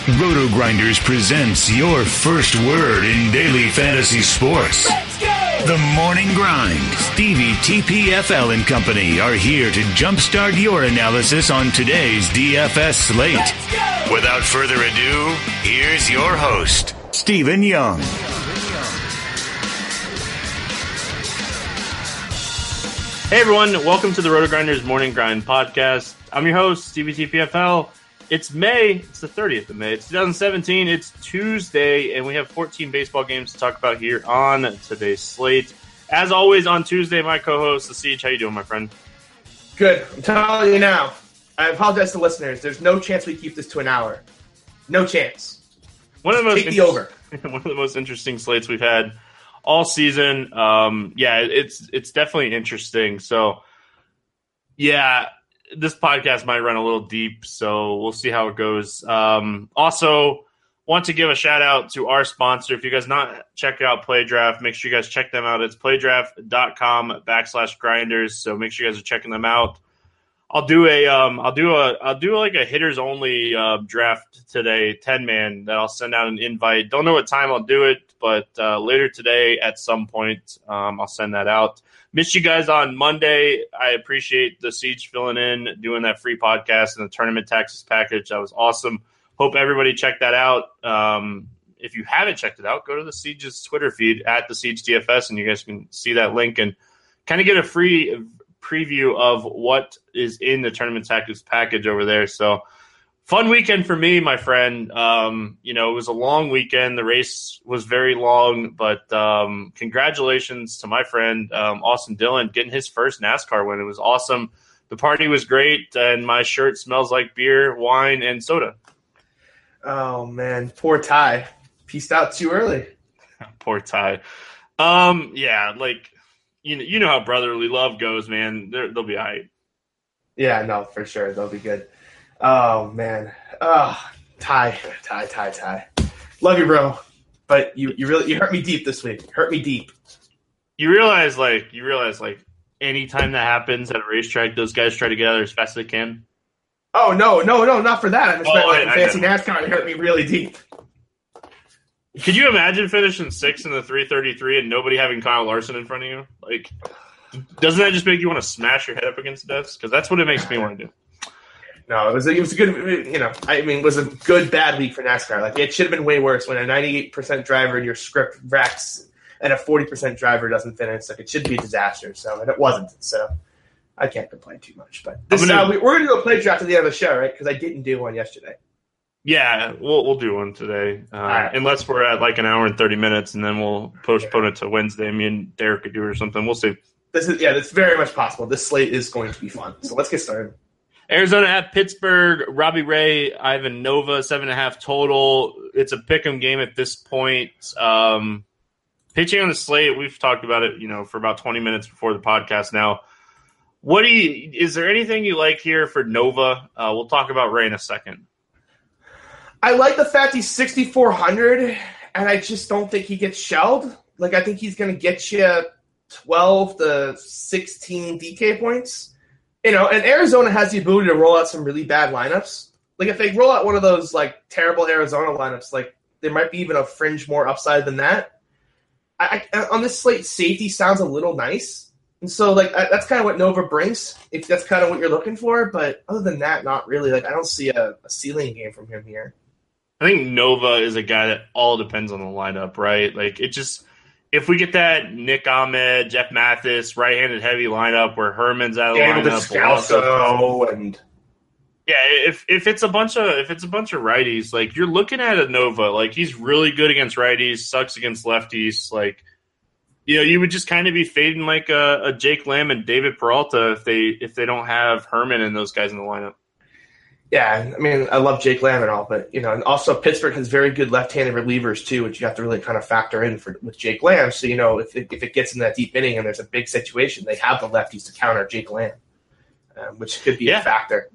Roto Grinders presents your first word in daily fantasy sports. Let's go! The Morning Grind. Stevie, TPFL and company are here to jumpstart your analysis on today's DFS slate. Let's go! Without further ado, here's your host, Stephen Young. Hey everyone, welcome to the Roto Grinders Morning Grind podcast. I'm your host, Stevie TPFL. It's May. It's the 30th of May. It's 2017. It's Tuesday, and we have 14 baseball games to talk about here on today's slate. As always, on Tuesday, my co-host, The Siege. How you doing, my friend? Good. I'm telling you now. I apologize to listeners. There's no chance we keep this to an hour. No chance. Take the over. One of the most interesting slates we've had all season. It's definitely interesting. So, yeah. This podcast might run a little deep, so we'll see how it goes. Also, want to give a shout-out to our sponsor. If you guys not check out PlayDraft, make sure you guys check them out. It's playdraft.com/grinders, so make sure you guys are checking them out. I'll do like a hitters-only draft today, 10-man, that I'll send out an invite. Don't know what time I'll do it, but later today at some point I'll send that out. Missed you guys on Monday. I appreciate the Siege filling in, doing that free podcast and the tournament taxes package. That was awesome. Hope everybody checked that out. If you haven't checked it out, go to the Siege's Twitter feed at the Siege DFS, and you guys can see that link and kind of get a free preview of what is in the tournament taxes package over there. So fun weekend for me, my friend. It was a long weekend. The race was very long, but congratulations to my friend Austin Dillon getting his first NASCAR win. It was awesome. The party was great, and my shirt smells like beer, wine, and soda. Oh, man. Poor Ty. Peaced out too early. Poor Ty. You know how brotherly love goes, man. They'll be all right. Yeah, no, for sure. They'll be good. Oh, man. Oh, Ty. Love you, bro. But you hurt me deep this week. Hurt me deep. You realize anytime that happens at a racetrack, those guys try to get out there as fast as they can? Oh, no, not for that. I just meant fancy NASCAR. It hurt me really deep. Could you imagine finishing 6th in the 333 and nobody having Kyle Larson in front of you? Like, doesn't that just make you want to smash your head up against the desks? Because that's what it makes me want to do. No, it was a good, it was a good, bad week for NASCAR. Like, it should have been way worse when a 98% driver in your script wrecks and a 40% driver doesn't finish. Like, it should be a disaster. So, and it wasn't. So, I can't complain too much. But we're going to do a play draft at the end of the show, right? Because I didn't do one yesterday. Yeah, we'll do one today. Right. Unless we're at like an hour and 30 minutes, and then we'll postpone it to Wednesday. Me and Derek could do it or something. We'll see. That's very much possible. This slate is going to be fun. So, let's get started. Arizona at Pittsburgh, Robbie Ray, Ivan Nova, 7.5 total. It's a pick'em game at this point. Pitching on the slate, we've talked about it, for about 20 minutes before the podcast now. Is there anything you like here for Nova? We'll talk about Ray in a second. I like the fact he's 6,400, and I just don't think he gets shelled. Like, I think he's going to get you 12 to 16 DK points. And Arizona has the ability to roll out some really bad lineups. Like, if they roll out one of those, like, terrible Arizona lineups, like, there might be even a fringe more upside than that. On this slate, safety sounds a little nice. And so, like, that's kind of what Nova brings, if that's kind of what you're looking for. But other than that, not really. Like, I don't see a ceiling game from him here. I think Nova is a guy that all depends on the lineup, right? Like, if we get that Nick Ahmed, Jeff Mathis, right-handed heavy lineup where Herman's out of the lineup, if it's a bunch of righties, like, you're looking at a Nova, like, he's really good against righties, sucks against lefties, like, you would just kind of be fading like a Jake Lamb and David Peralta if they don't have Herman and those guys in the lineup. Yeah, I mean, I love Jake Lamb and all, but, and also Pittsburgh has very good left-handed relievers, too, which you have to really kind of factor in with Jake Lamb. So, if it gets in that deep inning and there's a big situation, they have the lefties to counter Jake Lamb, which could be a factor.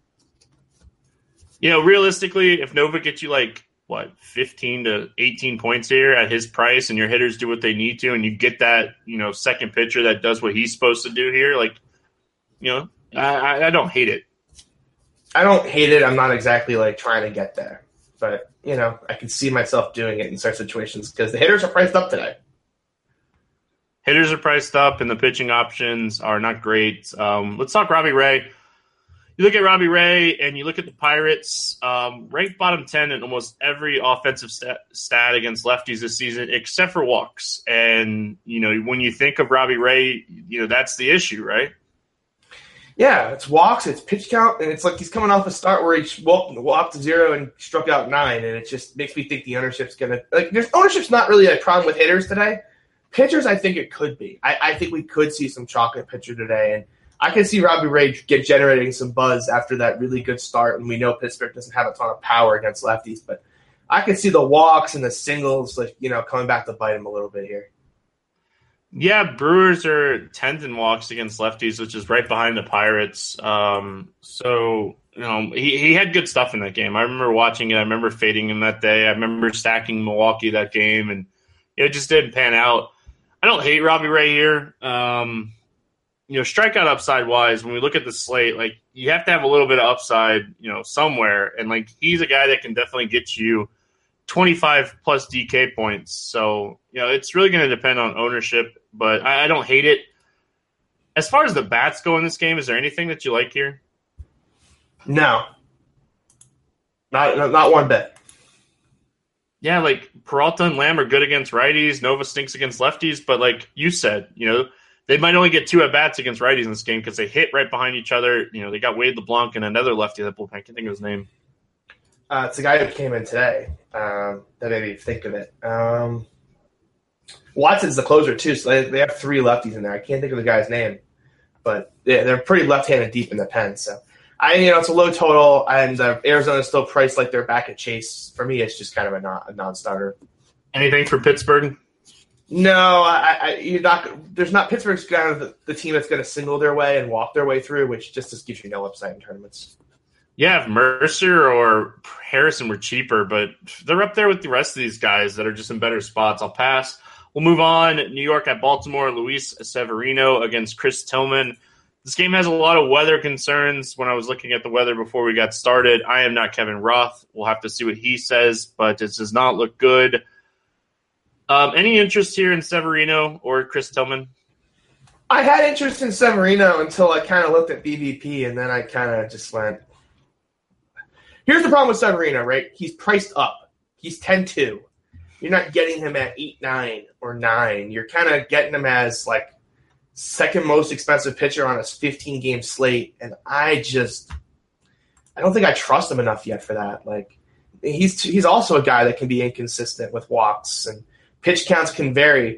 Realistically, if Nova gets you, 15 to 18 points here at his price and your hitters do what they need to and you get that, second pitcher that does what he's supposed to do here, I don't hate it. I don't hate it. I'm not exactly trying to get there. but, I can see myself doing it in certain situations because the hitters are priced up today. Hitters are priced up, and the pitching options are not great. Let's talk Robbie Ray. You look at Robbie Ray, and you look at the Pirates, ranked bottom 10 in almost every offensive stat against lefties this season, except for walks. And, when you think of Robbie Ray, that's the issue, right? Yeah, it's walks, it's pitch count, and it's like he's coming off a start where he walked to 0 and struck out 9, and it just makes me think the ownership's going to – ownership's not really a problem with hitters today. Pitchers, I think it could be. I think we could see some chocolate pitcher today, and I can see Robbie Ray generating some buzz after that really good start, and we know Pittsburgh doesn't have a ton of power against lefties, but I could see the walks and the singles, coming back to bite him a little bit here. Yeah, Brewers are 10th in walks against lefties, which is right behind the Pirates. He had good stuff in that game. I remember watching it. I remember fading him that day. I remember stacking Milwaukee that game, and it just didn't pan out. I don't hate Robbie Ray here. Strikeout upside wise, when we look at the slate, you have to have a little bit of upside, somewhere. And he's a guy that can definitely get you 25 plus DK points. So, it's really going to depend on ownership, but I don't hate it. As far as the bats go in this game, is there anything that you like here? No. Not one bit. Yeah, Peralta and Lamb are good against righties. Nova stinks against lefties. But like you said, they might only get 2 at-bats against righties in this game because they hit right behind each other. They got Wade LeBlanc and another lefty that bullpen. I can't think of his name. It's the guy who came in today that made me think of it. Watson's the closer, too, so they have 3 lefties in there. I can't think of the guy's name. But yeah, they're pretty left-handed deep in the pen. So, it's a low total, and Arizona's still priced like they're back at Chase. For me, it's just kind of a non-starter. Anything for Pittsburgh? No, you're not. There's not. Pittsburgh's kind of the team that's going to single their way and walk their way through, which just gives you no upside in tournaments. Yeah, if Mercer or Harrison were cheaper, but they're up there with the rest of these guys that are just in better spots. I'll pass. We'll move on. New York at Baltimore. Luis Severino against Chris Tillman. This game has a lot of weather concerns. When I was looking at the weather before we got started, I am not Kevin Roth. We'll have to see what he says, but it does not look good. Any interest here in Severino or Chris Tillman? I had interest in Severino until I kind of looked at BVP, and then I kind of just went. Here's the problem with Severino, right? He's priced up. He's 10-2. You're not getting him at 8-9 or 9. You're kind of getting him as second most expensive pitcher on his 15-game slate, and I don't think I trust him enough yet for that. He's also a guy that can be inconsistent with walks, and pitch counts can vary.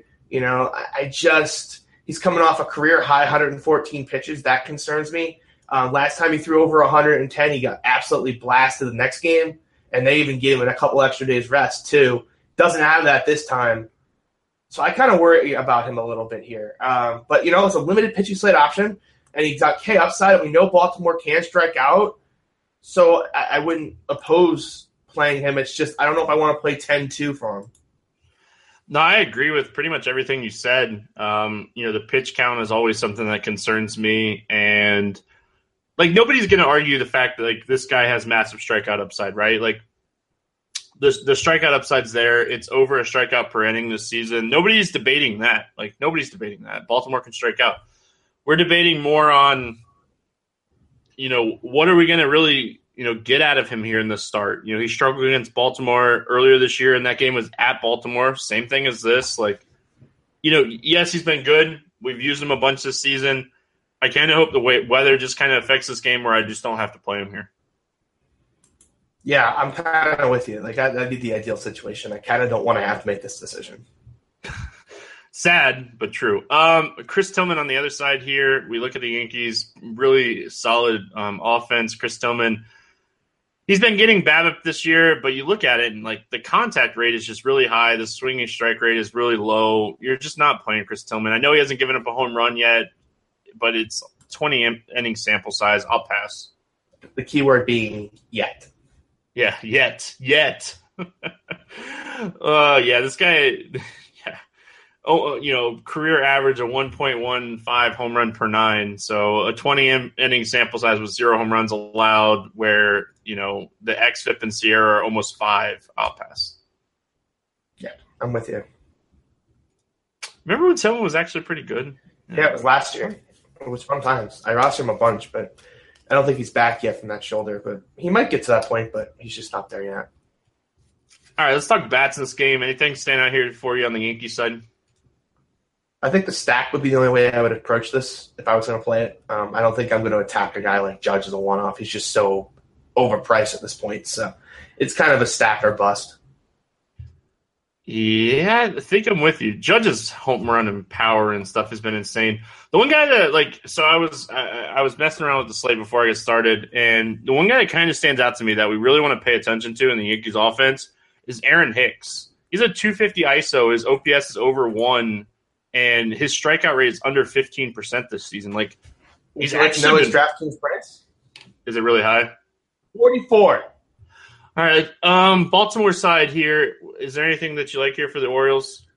He's coming off a career high 114 pitches. That concerns me. Last time he threw over 110, he got absolutely blasted the next game, and they even gave him a couple extra days rest too. Doesn't have that this time. So I kind of worry about him a little bit here. But, it's a limited pitching slate option, and he's got K upside, and we know Baltimore can strike out. So I wouldn't oppose playing him. It's just I don't know if I want to play 10-2 for him. No, I agree with pretty much everything you said. The pitch count is always something that concerns me. And, nobody's going to argue the fact that, this guy has massive strikeout upside, right? The strikeout upside's there. It's over a strikeout per inning this season. Nobody's debating that. Nobody's debating that. Baltimore can strike out. We're debating more on, what are we going to really, get out of him here in the start? He struggled against Baltimore earlier this year, and that game was at Baltimore. Same thing as this. Yes, he's been good. We've used him a bunch this season. I kind of hope the weather just kind of affects this game where I just don't have to play him here. Yeah, I'm kind of with you. That'd be the ideal situation. I kind of don't want to have to make this decision. Sad, but true. Chris Tillman on the other side here. We look at the Yankees, really solid offense. Chris Tillman, he's been getting BABIP this year, but you look at it and the contact rate is just really high. The swinging strike rate is really low. You're just not playing Chris Tillman. I know he hasn't given up a home run yet, but it's 20 inning sample size. I'll pass. The key word being yet. Yeah, yet. This guy, career average of 1.15 home run per 9. So a 20 inning sample size with 0 home runs allowed where, the XFIP and Sierra are almost 5, I'll pass. Yeah, I'm with you. Remember when Tillman was actually pretty good? Yeah, it was last year. It was fun times. I rostered him a bunch, but I don't think he's back yet from that shoulder. But he might get to that point, but he's just not there yet. All right, let's talk bats in this game. Anything stand out here for you on the Yankees side? I think the stack would be the only way I would approach this if I was going to play it. I don't think I'm going to attack a guy like Judge as a one-off. He's just so overpriced at this point. So it's kind of a stack or bust. Yeah, I think I'm with you. Judge's home run and power and stuff has been insane. The one guy that so I was messing around with the slate before I get started, and the one guy that kind of stands out to me that we really want to pay attention to in the Yankees offense is Aaron Hicks. He's a 250 ISO. His OPS is over 1, and his strikeout rate is under 15% this season. Like, he's actually his DraftKings price. Is it really high? 44. All right, Baltimore side here. Is there anything that you like here for the Orioles?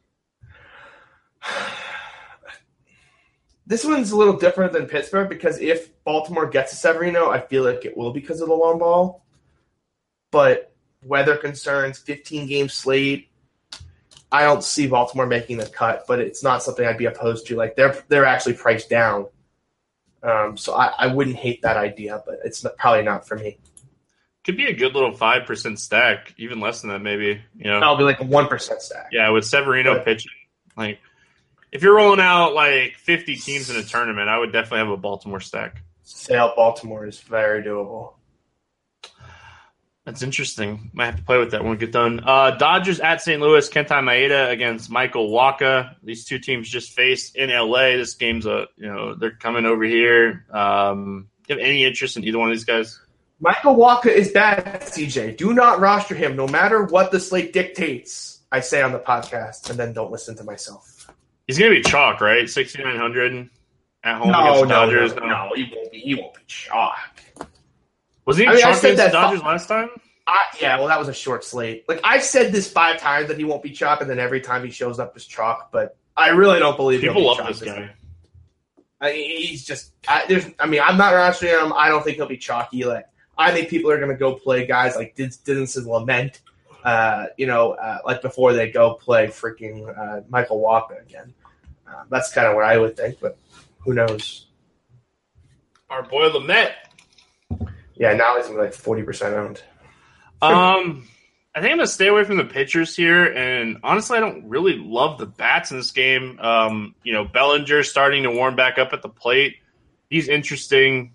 This one's a little different than Pittsburgh because if Baltimore gets a Severino, I feel like it will because of the long ball. But weather concerns, 15-game slate, I don't see Baltimore making the cut, but it's not something I'd be opposed to. Like they're actually priced down. So I wouldn't hate that idea, but it's probably not for me. Could be a good little 5% stack, even less than that, maybe. I'll be like a 1% stack. Yeah, with Severino pitching, like if you're rolling out like 50 teams in a tournament, I would definitely have a Baltimore stack. Sale Baltimore is very doable. That's interesting. Might have to play with that when we get done. Dodgers at St. Louis. Kenta Maeda against Michael Wacha. These two teams just faced in LA. This game's they're coming over here. Do you have any interest in either one of these guys? Michael Wacha is bad, CJ. Do not roster him, no matter what the slate dictates. I say on the podcast, and then don't listen to myself. He's gonna be chalk, right? 6,900 at home against the Dodgers. No, he won't be. He won't be chalk. Was he chalk against the Dodgers last time? Yeah, well, that was a short slate. Like I've said this 5 times that he won't be chalk, and then every time he shows up as chalk. But I really don't believe people love this guy. He's just. I'm not rostering him. I don't think he'll be chalky. Like I think people are going to go play guys like Dinson Lament, like before they go play freaking Michael Wacha again. That's kind of what I would think, but who knows? Our boy Lament. Yeah, now he's like 40% owned. I think I'm going to stay away from the pitchers here, and honestly, I don't really love the bats in this game. Bellinger starting to warm back up at the plate. He's interesting.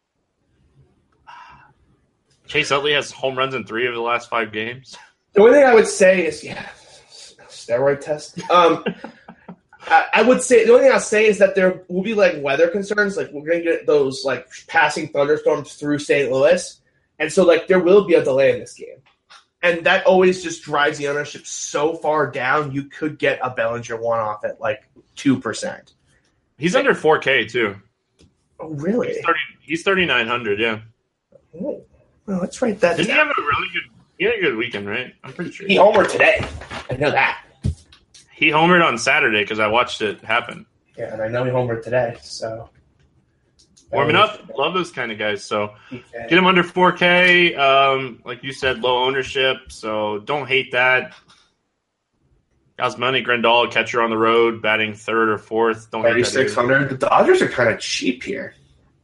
Chase Utley has home runs in 3 of the last 5 games. The only thing I would say is, steroid test. I would say the only thing I'll say is that there will be like weather concerns. Like we're going to get those like passing thunderstorms through St. Louis, and so like there will be a delay in this game, and that always just drives the ownership so far down. You could get a Bellinger one-off at like 2%. He's under 4K too. Oh, really? He's 3,900. Yeah. Oh. Well, let's write that down. Didn't he have a really good? He had a good weekend, right? I'm pretty sure he homered today. I know that. He homered on Saturday because I watched it happen. Yeah, and I know he homered today. So warming up, love those kind of guys. So get him under 4K. Like you said, low ownership. So don't hate that. Osmani Grandal, catcher on the road, batting 3rd or 4th. Don't hate that. 3,600. The Dodgers are kind of cheap here.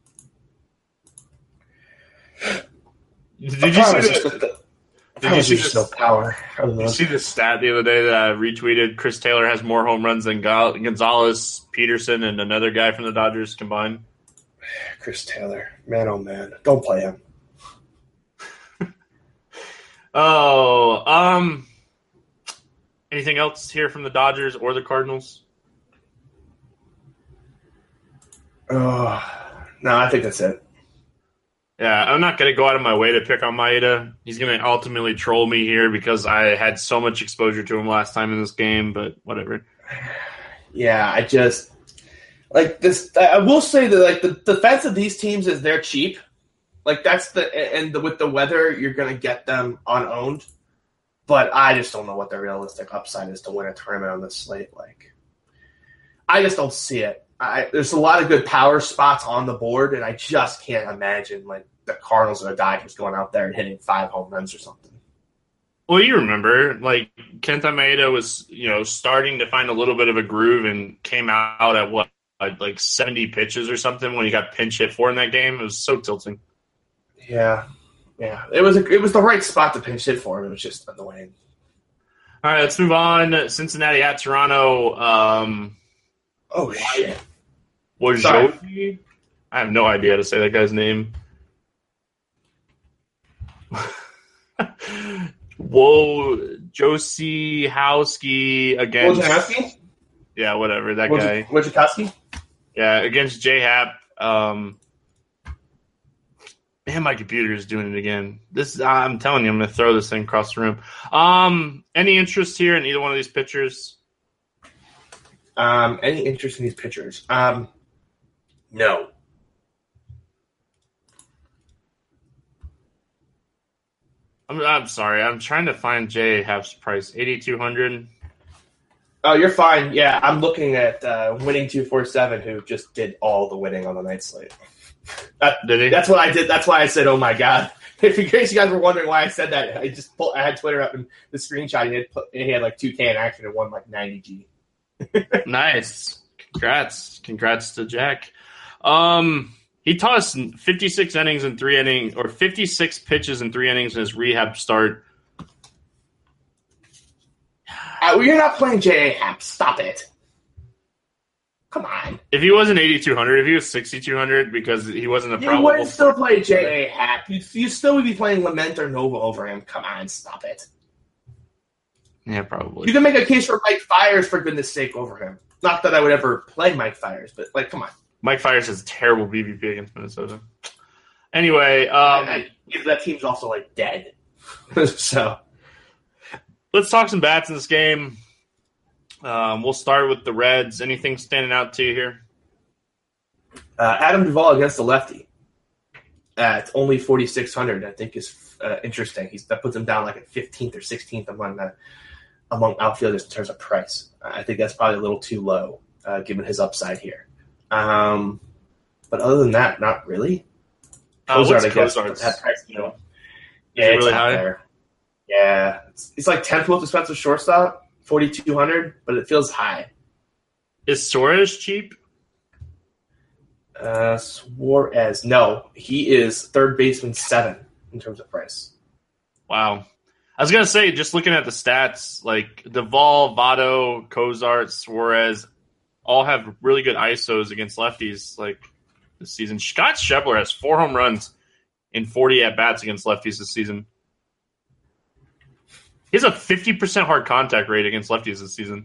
Did you see the stat the other day that I retweeted? Chris Taylor has more home runs than Gonzalez, Peterson, and another guy from the Dodgers combined. Chris Taylor. Man, oh, man. Don't play him. Anything else here from the Dodgers or the Cardinals? No, I think that's it. Yeah, I'm not going to go out of my way to pick on Maeda. He's going to ultimately troll me here because I had so much exposure to him last time in this game, but whatever. Yeah, I just like this. I will say that like the defense of these teams is they're cheap. Like that's with the weather, you're going to get them unowned. But I just don't know what the realistic upside is to win a tournament on this slate. Like, I just don't see it. There's a lot of good power spots on the board, and I just can't imagine like the Cardinals are the guy who's going out there and hitting 5 home runs or something. Well, you remember, like, Kenta Maeda was, starting to find a little bit of a groove and came out at what, like 70 pitches or something when he got pinch hit for in that game. It was so tilting. Yeah. It was the right spot to pinch hit for him. It was just annoying. All right, let's move on. Cincinnati at Toronto. Shit. Wojciechowski? I have no idea how to say that guy's name. Wojciechowski against... Wojciechowski? Yeah, whatever, that guy. Wojciechowski? Yeah, against J-Happ. Man, my computer is doing it again. I'm telling you, I'm going to throw this thing across the room. Any interest here in either one of these pitchers? Any interest in these pitchers? No. I'm sorry. I'm trying to find J-Happ's price. 8,200. Oh, you're fine. Yeah, I'm looking at Winning 247, who just did all the winning on the night slate. Did he? That's what I did. That's why I said, "Oh my god!" In case you guys were wondering why I said that, I had Twitter up and the screenshot. He had like 2K in action and won like 90G. Nice. Congrats to Jack. He tossed 56 innings in 3 innings, or 56 pitches in 3 innings in his rehab start. You're not playing J.A. Stop it. Come on. If he wasn't 8,200, if he was 6,200 because he wasn't a probable... You wouldn't still play J.A. You still would be playing Lament or Nova over him. Come on, stop it. Yeah, probably. You can make a case for Mike Fiers, for goodness sake, over him. Not that I would ever play Mike Fiers, but, like, come on. Mike Fiers has a terrible BVP against Minnesota. Anyway... that team's also, like, dead. So... Let's talk some bats in this game. We'll start with the Reds. Anything standing out to you here? Adam Duvall against the lefty at only 4,600, I think is interesting. That puts him down like at 15th or 16th among outfielders in terms of price. I think that's probably a little too low given his upside here. But other than that, not really. What's Cozart's? That price, Yeah, it's really out high? there. Yeah, it's like 10th most expensive shortstop, 4,200, but it feels high. Is Suarez cheap? Suarez, no, he is third baseman 7 in terms of price. Wow. I was going to say, just looking at the stats, like Duvall, Votto, Cozart, Suarez, all have really good ISOs against lefties like this season. Scott Schebler has 4 home runs in 40 at-bats against lefties this season. He has a 50% hard contact rate against lefties this season.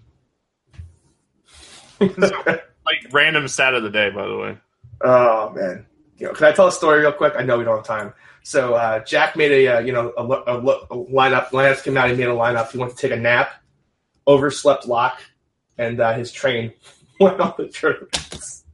Like, random stat of the day, by the way. Oh, man. Can I tell a story real quick? I know we don't have time. So Jack made a lineup. Lance came out. He made a lineup. He went to take a nap, overslept lock, and his train went on the tournaments.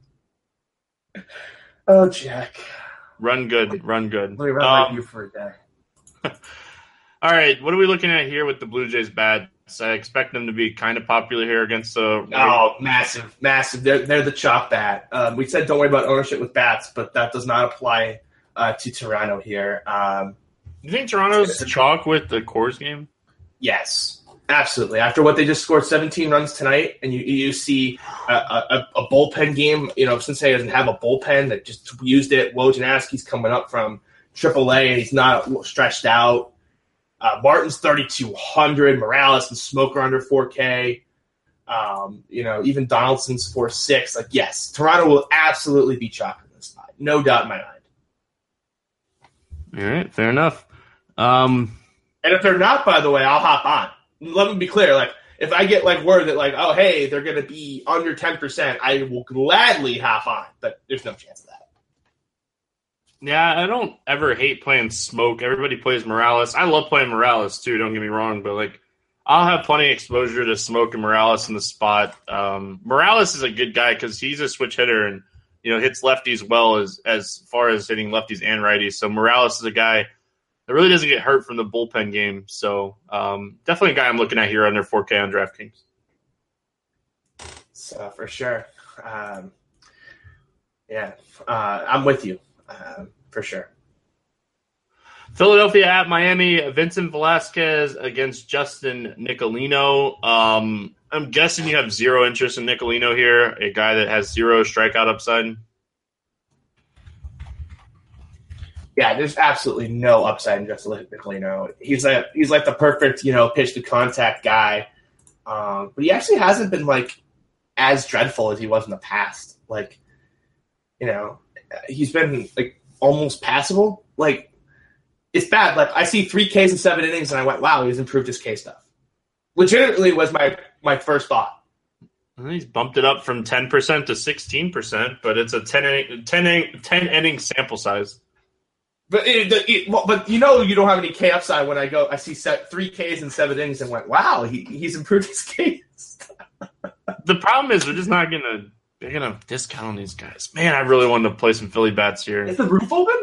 Oh, Jack. Run good. Let me run like you for a day. All right, what are we looking at here with the Blue Jays bats? I expect them to be kind of popular here against the... Oh, massive. They're the chalk bat. We said don't worry about ownership with bats, but that does not apply to Toronto here. You think Toronto's chalk with the Coors game? Yes, absolutely. After what they just scored 17 runs tonight, and you see a bullpen game, Cincinnati doesn't have a bullpen that just used it. Wojnarowski's coming up from AAA, and he's not stretched out. Martin's 3,200. Morales and Smoker under 4K. Even Donaldson's 4.6. Like, yes, Toronto will absolutely be chalk in this spot. No doubt in my mind. All right, fair enough. And if they're not, by the way, I'll hop on. Let me be clear. Like, if I get like word that like, oh, hey, they're going to be under 10%, I will gladly hop on. But there's no chance of that. Yeah, I don't ever hate playing Smoke. Everybody plays Morales. I love playing Morales, too, don't get me wrong. But, like, I'll have plenty of exposure to Smoke and Morales in the spot. Morales is a good guy because he's a switch hitter and, hits lefties well as far as hitting lefties and righties. So Morales is a guy that really doesn't get hurt from the bullpen game. So definitely a guy I'm looking at here under 4K on DraftKings. So, for sure. I'm with you. For sure. Philadelphia at Miami, Vincent Velasquez against Justin Nicolino. I'm guessing you have zero interest in Nicolino here, a guy that has zero strikeout upside. Yeah, there's absolutely no upside in Justin Nicolino. He's like the perfect, pitch to contact guy. But he actually hasn't been as dreadful as he was in the past. He's been almost passable. It's bad. I see 3 Ks in 7 innings, and I went, wow, he's improved his K stuff. Legitimately was my first thought. He's bumped it up from 10% to 16%, but it's a 10 inning sample size. But you don't have any K upside when I see 3 Ks in 7 innings and went, wow, he's improved his Ks. The problem is we're just not getting a big enough discount on these guys. Man, I really wanted to play some Philly bats here. Is the roof open?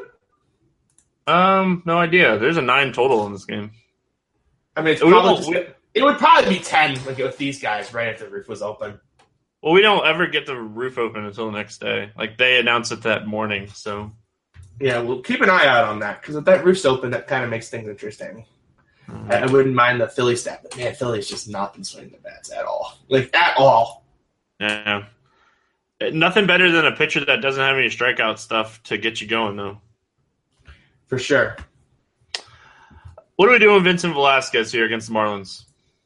No idea. There's a 9 total in this game. I mean, it would probably be 10 with these guys, right, if the roof was open. Well, we don't ever get the roof open until the next day. They announce it that morning, so. Yeah, we'll keep an eye out on that, because if that roof's open, that kind of makes things interesting. Mm-hmm. I wouldn't mind the Philly stat, but man, Philly's just not been swinging the bats at all. At all. Yeah. Nothing better than a pitcher that doesn't have any strikeout stuff to get you going, though. For sure. What are we doing with Vincent Velasquez here against the Marlins?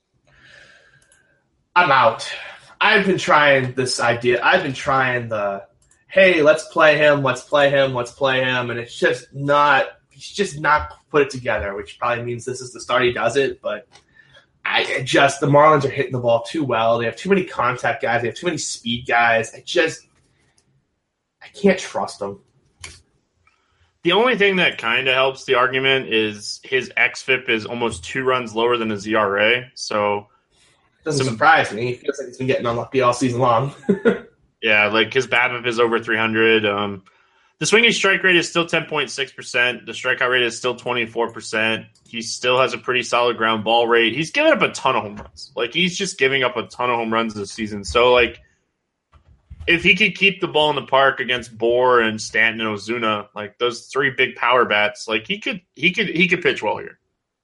I'm out. I've been trying this idea. I've been trying hey, let's play him, and it's just not – he's just not put it together, which probably means this is the start he does it, but the Marlins are hitting the ball too well. They have too many contact guys. They have too many speed guys. I can't trust them. The only thing that kind of helps the argument is his xFIP is almost 2 runs lower than his ERA. So it doesn't surprise me. He feels like he's been getting unlucky all season long. Yeah, his BABIP is over 300. The swinging strike rate is still 10.6%. The strikeout rate is still 24%. He still has a pretty solid ground ball rate. He's giving up a ton of home runs. He's just giving up a ton of home runs this season. So, if he could keep the ball in the park against Bohr and Stanton and Ozuna, those 3 big power bats, he could pitch well here.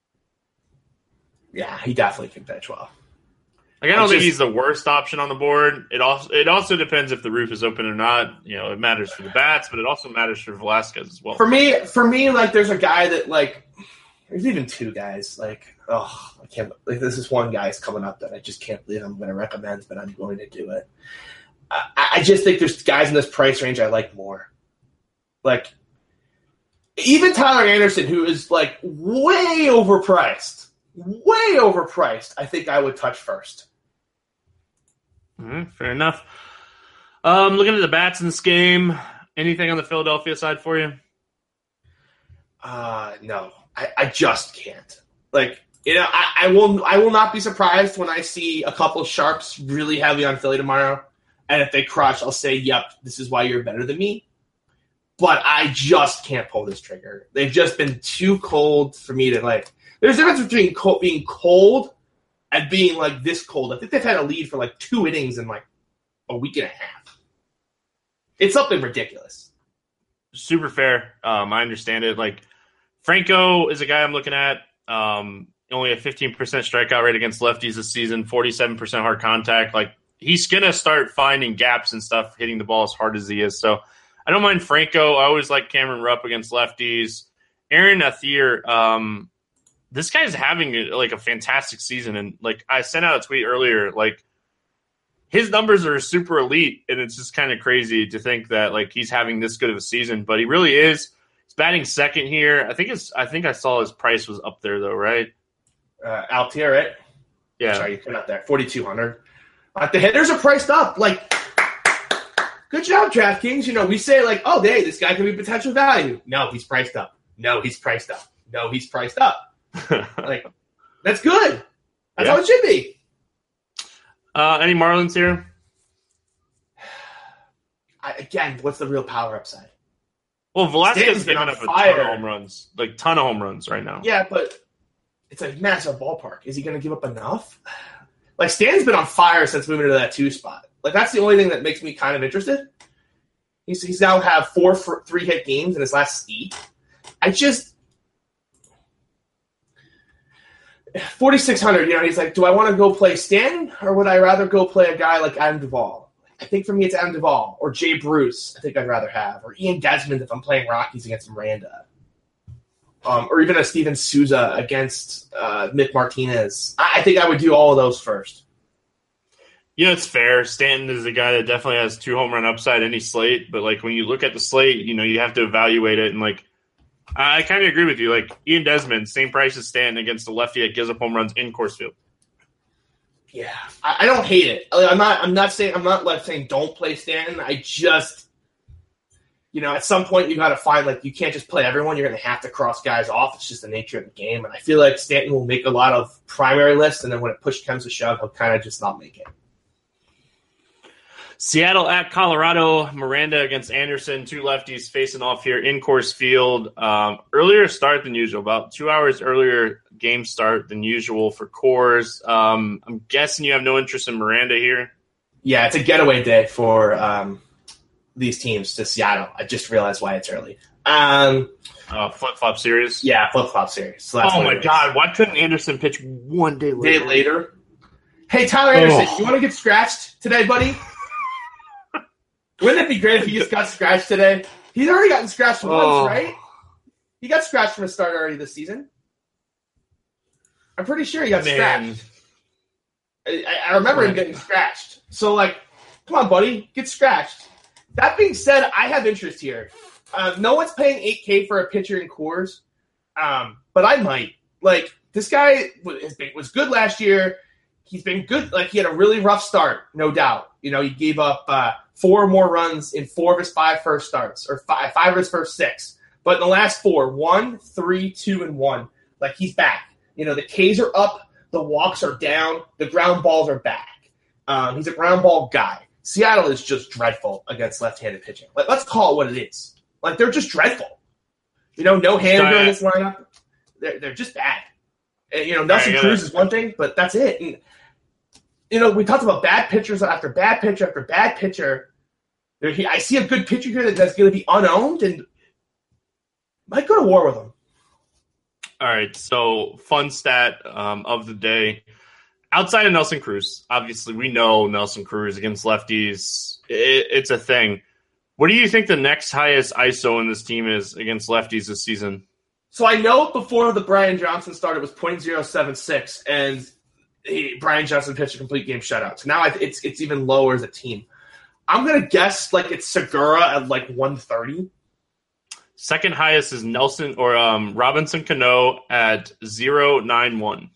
Yeah, he definitely can pitch well. I don't think he's the worst option on the board. It also depends if the roof is open or not. It matters for the bats, but it also matters for Velasquez as well. For me, there's a guy that there's even 2 guys. I can't. This is one guy's coming up that I just can't believe I'm going to recommend, but I'm going to do it. I just think there's guys in this price range I like more. Even Tyler Anderson, who is way overpriced. I think I would touch first. Fair enough. Looking at the bats in this game, anything on the Philadelphia side for you? No, I just can't. I will not be surprised when I see a couple of sharps really heavy on Philly tomorrow. And if they crush, I'll say, yep, this is why you're better than me. But I just can't pull this trigger. They've just been too cold for me to There's a difference between being cold and being this cold. I think they've had a lead for 2 innings in a week and a half. It's something ridiculous. Super fair. I understand it. Franco is a guy I'm looking at. Only a 15% strikeout rate against lefties this season, 47% hard contact. He's going to start finding gaps and stuff, hitting the ball as hard as he is. So I don't mind Franco. I always like Cameron Rupp against lefties. Aaron Athier, this guy's having a fantastic season. And I sent out a tweet earlier, his numbers are super elite. And it's just kind of crazy to think that he's having this good of a season, but he really is. He's batting second here. I think I saw his price was up there though, right? Altier, right? Yeah. Sorry, you put out there. 4,200. The hitters are priced up. Good job, DraftKings. We say, oh, hey, this guy can be potential value. No, he's priced up. No, he's priced up. No, he's priced up. That's good. That's how it should be. Any Marlins here? Again, what's the real power upside? Well, Velasquez is giving up a ton of home runs. Ton of home runs right now. Yeah, but it's a massive ballpark. Is he going to give up enough? Stan's been on fire since moving to that 2 spot. That's the only thing that makes me kind of interested. He's now have 4 3-hit games in his last 8. 4,600. He's like, do I want to go play Stanton or would I rather go play a guy like Adam Duvall? I think for me it's Adam Duvall or Jay Bruce. I think I'd rather have, or Ian Desmond if I'm playing Rockies against Miranda, or even a Steven Souza against Nick Martinez. I think I would do all of those first. It's fair. Stanton is a guy that definitely has 2 home run upside any slate, but when you look at the slate, you have to evaluate it, and I kind of agree with you. Ian Desmond, same price as Stanton against the lefty that gives up home runs in Coors Field. Yeah, I don't hate it. I'm not saying don't play Stanton. I just, at some point you got to find you can't just play everyone. You're going to have to cross guys off. It's just the nature of the game, and I feel like Stanton will make a lot of primary lists, and then when push comes to shove, he'll kind of just not make it. Seattle at Colorado, Miranda against Anderson, 2 lefties facing off here in Coors Field. Earlier start than usual, about 2 hours earlier game start than usual for Coors. I'm guessing you have no interest in Miranda here? Yeah, it's a getaway day for these teams to Seattle. I just realized why it's early. Flip-flop series? Yeah, flip-flop series. So oh, my God. Why couldn't Anderson pitch one day later? Day later? Hey, Tyler Anderson, you want to get scratched today, buddy? Wouldn't it be great if he just got scratched today? He's already gotten scratched once, right? He got scratched from the start already this season. I'm pretty sure he got scratched. I remember him getting scratched. So, come on, buddy, get scratched. That being said, I have interest here. No one's paying $8K for a pitcher in Coors, but I might. This guy was good last year. He's been good. He had a really rough start, no doubt. He gave up 4 more runs in 4 of his 5 first starts, or 5 of his first 6. But in the last 4, 1, 3, 2, and 1, he's back. The Ks are up, the walks are down, the ground balls are back. He's a ground ball guy. Seattle is just dreadful against left-handed pitching. Let's call it what it is. They're just dreadful. No Haniger in this lineup. They're just bad. And, Nelson Cruz is one thing, but that's it. And, we talked about bad pitchers after bad pitcher after bad pitcher. I see a good pitcher here that's going to be unowned and might go to war with him. All right, so fun stat of the day. Outside of Nelson Cruz, obviously we know Nelson Cruz against lefties. It's a thing. What do you think the next highest ISO in this team is against lefties this season? So I know before the Brian Johnson started was .076, and Brian Johnson pitched a complete game shutout. So now it's even lower as a team. I'm going to guess it's Segura at 130. Second highest is Nelson or Robinson Cano at 0.91.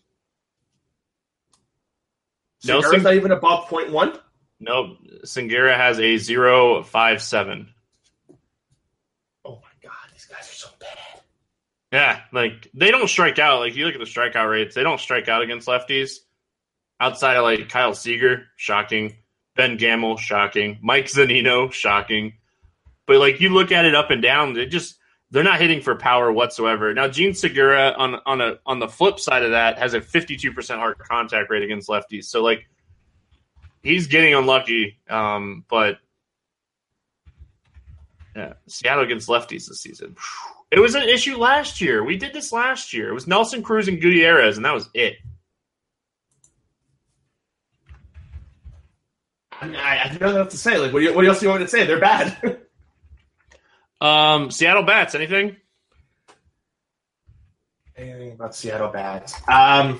Segura's not even above .1? Nope. Segura has a 0.57. Oh, my God. These guys are so bad. Yeah, they don't strike out. You look at the strikeout rates, they don't strike out against lefties. Outside of, Kyle Seager, shocking. Ben Gamel, shocking. Mike Zunino, shocking. But, you look at it up and down, they're not hitting for power whatsoever. Now, Gene Segura, on the flip side of that, has a 52% hard contact rate against lefties. So, he's getting unlucky. But, yeah, Seattle against lefties this season. It was an issue last year. We did this last year. It was Nelson Cruz and Gutierrez, and that was it. I don't know what to say. What else do you want me to say? They're bad. Seattle bats, anything? Anything about Seattle bats? I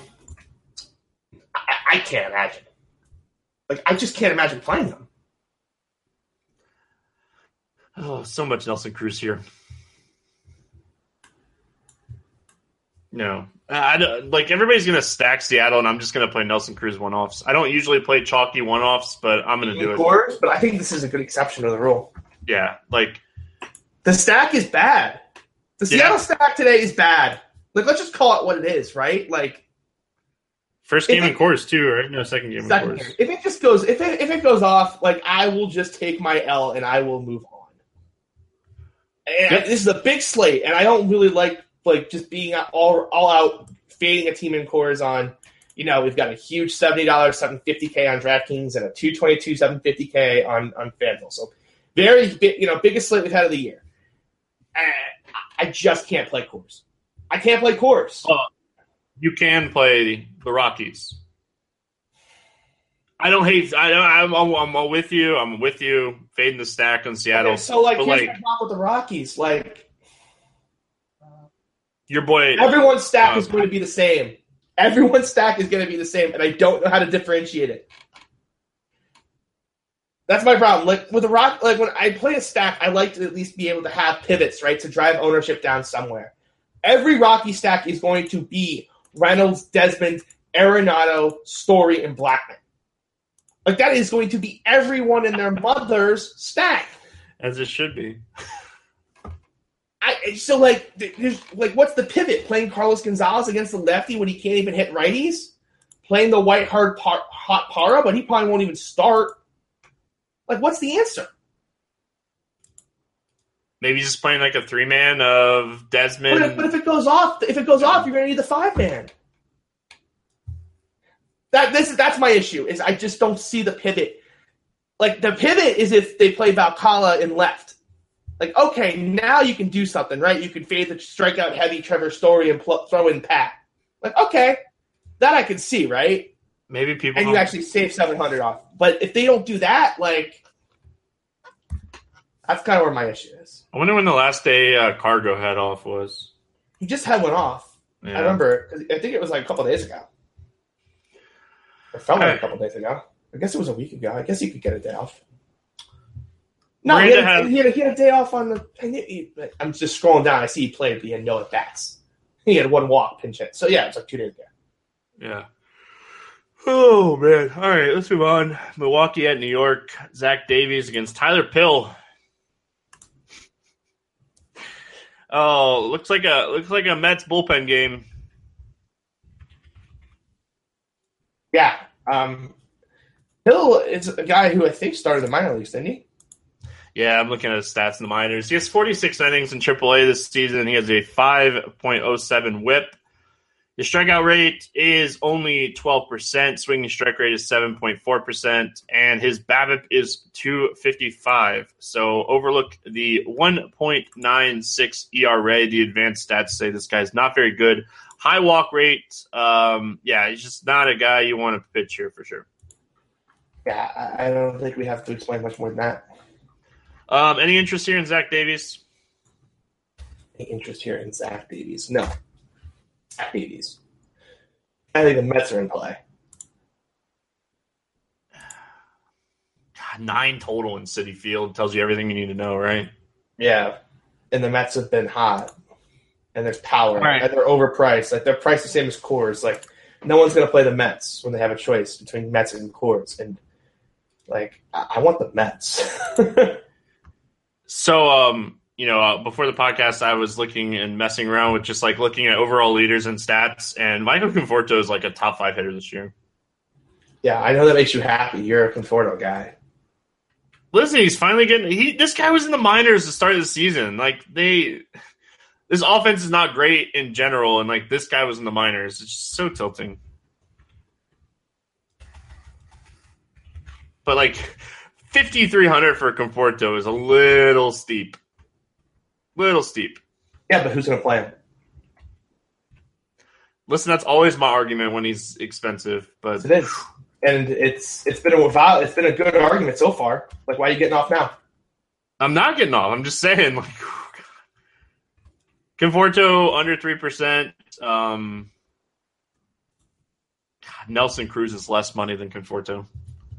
can't imagine. I just can't imagine playing them. Oh, so much Nelson Cruz here. No. Everybody's going to stack Seattle, and I'm just going to play Nelson Cruz one-offs. I don't usually play chalky one-offs, but I'm going to do it. But I think this is a good exception to the rule. Yeah, the stack is bad. The Seattle stack today is bad. Let's just call it what it is, right? First game in Coors too, right? No, second game in Coors. If it just goes, if it goes off, I will just take my L and I will move on. And this is a big slate, and I don't really like just being all out fading a team in Coors on. We've got a huge $70 $750K on DraftKings and a $222 $750K on FanDuel. So very big, biggest slate we've had of the year. I just can't play Coors. I can't play Coors. You can play the Rockies. I don't hate. I'm with you. I'm with you. Fading the stack on Seattle. Okay, so here's like, my problem with the Rockies. Like, your boy. Everyone's stack is going to be the same. Everyone's stack is going to be the same, and I don't know how to differentiate it. That's my problem. Like with the Rock, like when I play a stack, I like to at least be able to have pivots, right, to drive ownership down somewhere. Every Rocky stack is going to be Reynolds, Desmond, Arenado, Story, and Blackman. Like that is going to be everyone in their mother's stack, as it should be. So there's what's the pivot? Playing Carlos Gonzalez against the lefty when he can't even hit righties? Playing the white hot Parra, but he probably won't even start. Like, what's the answer? Maybe just playing like a 3-man of Desmond. But if it goes off, you're going to need the 5-man. That's my issue. Is I just don't see the pivot. Like the pivot is if they play Valcala in left. Like, okay, now you can do something, right? You can fade the strikeout heavy Trevor Story and throw in Pat. Like, okay, that I can see, right? Maybe people and you actually save 700 off. But if they don't do that, like, that's kind of where my issue is. I wonder when the last day Cargo had off was. He just had one off. Yeah. I remember. I think it was like a couple of days ago. It felt like a couple of days ago. I guess it was a week ago. I guess he could get a day off. No, he had a day off on the. I'm just scrolling down. I see he played, but he had no at bats. He had one walk, pinch hit. So yeah, it's like 2 days ago. Yeah. Oh man! All right, let's move on. Milwaukee at New York. Zach Davies against Tyler Pill. Oh, looks like a Mets bullpen game. Yeah, Pill is a guy who I think started the minor leagues, didn't he? Yeah, I'm looking at his stats in the minors. He has 46 innings in AAA this season. He has a 5.07 WHIP. His strikeout rate is only 12%. Swinging strike rate is 7.4%. And his BABIP is 255. So overlook the 1.96 ERA. The advanced stats say this guy's not very good. High walk rate. He's just not a guy you want to pitch here for sure. Yeah, I don't think we have to explain much more than that. Any interest here in Zach Davies? Any interest here in Zach Davies? No. Zach Davies. I think the Mets are in play. God, 9 total in Citi Field tells you everything you need to know, right? Yeah. And the Mets have been hot. And there's power. Right. And they're overpriced. Like, they're priced the same as Coors. Like, no one's going to play the Mets when they have a choice between Mets and Coors. And, like, I want the Mets. So, before the podcast, I was looking and messing around with just like looking at overall leaders and stats, and Michael Conforto is like a top 5 hitter this year. Yeah, I know that makes you happy. You're a Conforto guy. Listen, he's finally getting. This guy was in the minors to start the season. Like this offense is not great in general, and like this guy was in the minors. It's just so tilting. But like 5,300 for Conforto is a little steep. Yeah, but who's going to play him? Listen, that's always my argument when he's expensive. But it is, and it's been a good argument so far. Like, why are you getting off now? I'm not getting off. I'm just saying, like, Conforto under 3%. Nelson Cruz is less money than Conforto.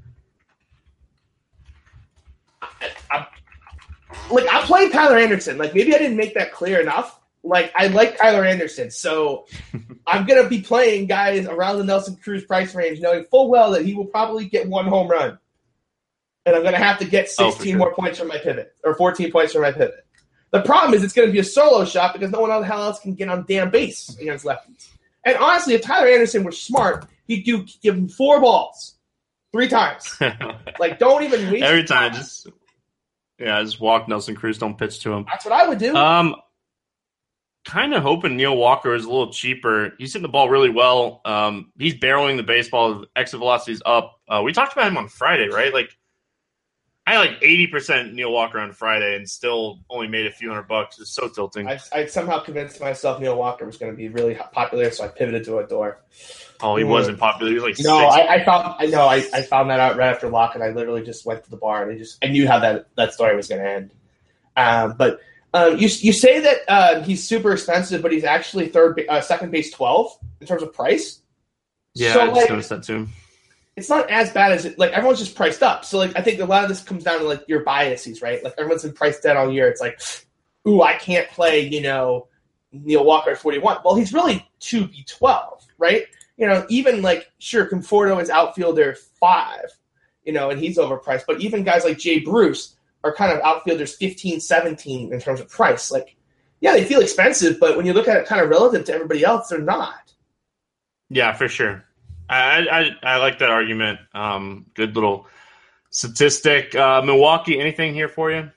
I'm playing Tyler Anderson. Like, maybe I didn't make that clear enough. Like, I like Tyler Anderson, so I'm going to be playing guys around the Nelson Cruz price range, knowing full well that he will probably get 1 home run. And I'm going to have to get 16 more points from my pivot, or 14 points from my pivot. The problem is it's going to be a solo shot because no one else can get on damn base against lefties. And honestly, if Tyler Anderson were smart, he'd give him 4 balls 3 times. Like, don't even waste every time. Just walk Nelson Cruz. Don't pitch to him. That's what I would do. Kind of hoping Neil Walker is a little cheaper. He's hitting the ball really well. He's barreling the baseball. Exit velocity's up. We talked about him on Friday, right? Like, I had 80% Neil Walker on Friday and still only made a few $100. It's so tilting. I somehow convinced myself Neil Walker was going to be really popular, so I pivoted to Odor. Oh, he wasn't popular. He was no. 6. I found that out right after lock, and I literally just went to the bar and I knew how that story was going to end. But you say that he's super expensive, but he's actually second base 12 in terms of price. Yeah, so, I just noticed that too. It's not as bad as it. Everyone's just priced up. So I think a lot of this comes down to your biases, right? Everyone's been priced dead all year. It's ooh, I can't play Neil Walker at 41. Well, he's really 2B12, right? Even sure, Conforto is outfielder 5, and he's overpriced. But even guys like Jay Bruce are kind of outfielders 15, 17 in terms of price. Yeah, they feel expensive, but when you look at it kind of relative to everybody else, they're not. Yeah, for sure. I like that argument. Good little statistic. Milwaukee, anything here for you?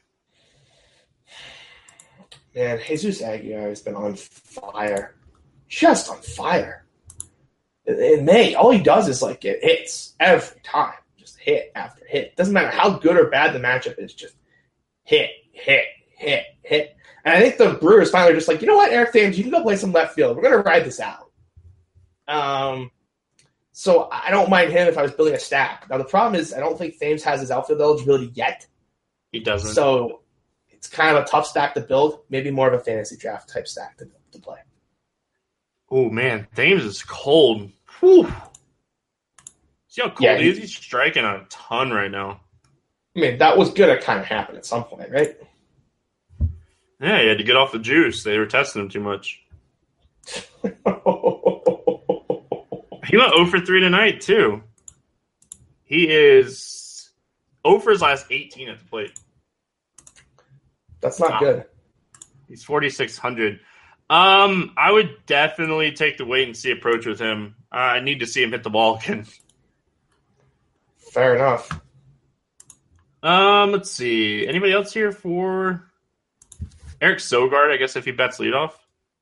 Man, Jesus Aguilar has been on fire. Just on fire. In May, all he does is get hits every time. Just hit after hit. Doesn't matter how good or bad the matchup is, just hit, hit, hit, hit. And I think the Brewers finally just you know what, Eric Thames, you can go play some left field. We're going to ride this out. So I don't mind him if I was building a stack. Now, the problem is I don't think Thames has his outfield eligibility yet. He doesn't. So it's kind of a tough stack to build, maybe more of a fantasy draft type stack to play. Oh, man. Thames is cold. Whew. See how cold he is? He's striking a ton right now. I mean, that was going to kind of happen at some point, right? Yeah, he had to get off the juice. They were testing him too much. He went 0 for 3 tonight, too. He is 0 for his last 18 at the plate. That's not good. He's 4,600. I would definitely take the wait-and-see approach with him. I need to see him hit the ball again. Fair enough. Let's see. Anybody else here for Eric Sogard, I guess, if he bets leadoff?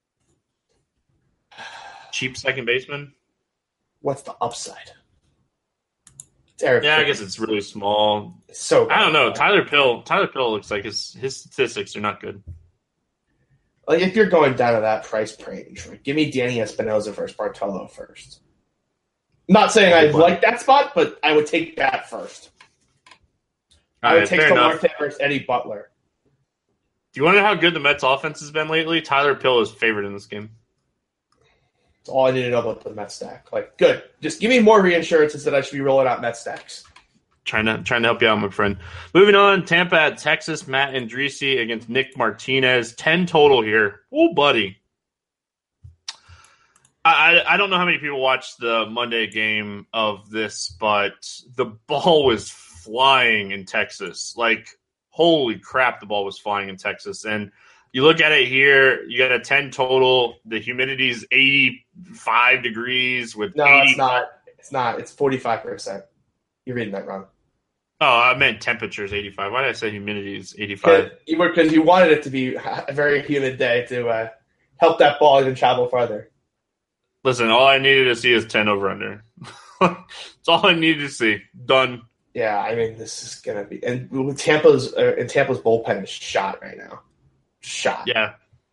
Cheap second baseman? What's the upside? It's Eric. Yeah, I guess it's really small. So I don't know. Tyler Pill looks like his statistics are not good. If you're going down to that price range, give me Danny Espinosa versus Bartolo first. Not saying I like that spot, but I would take that first. I would take Marte versus Eddie Butler. Do you want to know how good the Mets offense has been lately? Tyler Pill is favored in this game. That's all I need to know about the Mets stack. Good. Just give me more reassurances that I should be rolling out Mets stacks. Trying to help you out, my friend. Moving on, Tampa at Texas, Matt Andriese against Nick Martinez. 10 total here. Oh, buddy. I don't know how many people watched the Monday game of this, but the ball was flying in Texas. Holy crap, the ball was flying in Texas. And you look at it here, you got a 10 total. The humidity is 85 degrees with No, it's not. It's not. It's 45%. You're reading that wrong. Oh, I meant temperature is 85. Why did I say humidity is 85? Because you wanted it to be a very humid day to help that ball even travel farther. Listen, all I needed to see is 10 over under. That's all I needed to see. Done. Yeah, I mean, this is going to be – and Tampa's bullpen is shot right now. Shot. Yeah.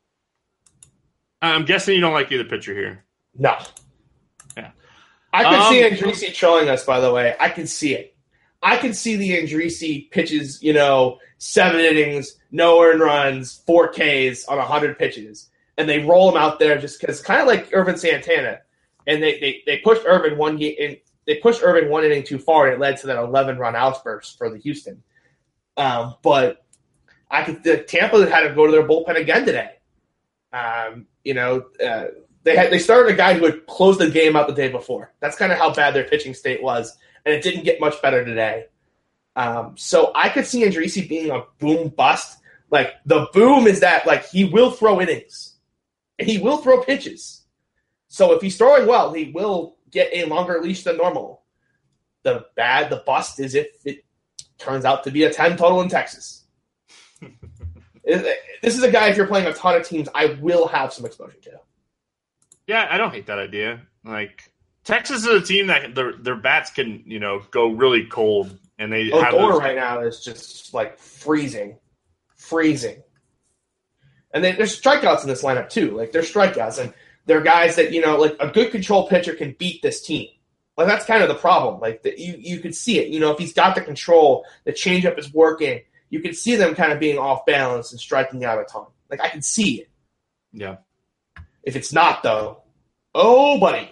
I'm guessing you don't like either pitcher here. No. Yeah. I could see Andriese trolling us, by the way. I can see it. I can see the Andriese pitches, 7 innings, no earned runs, 4 Ks on 100 pitches. And they roll him out there just because, kind of like Irvin Santana. And they pushed Irvin one inning too far, and it led to that 11-run outburst for the Houston. But Tampa had to go to their bullpen again today. They started a guy who had closed the game out the day before. That's kind of how bad their pitching state was, and it didn't get much better today. So I could see Andriese being a boom bust. The boom is that he will throw innings, and he will throw pitches. So if he's throwing well, he will get a longer leash than normal. The bust is if it turns out to be a 10 total in Texas. This is a guy, if you're playing a ton of teams, I will have some exposure to. Yeah, I don't hate that idea. Texas is a team that their bats can, go really cold And they Odor right now is just like freezing. And there's strikeouts in this lineup too. Like there's strikeouts, and they're guys that like a good control pitcher can beat this team. Like that's kind of the problem. Like you could see it. If he's got the control, the changeup is working. You can see them kind of being off balance and striking out a ton. Like I can see it. Yeah. If it's not though, oh buddy.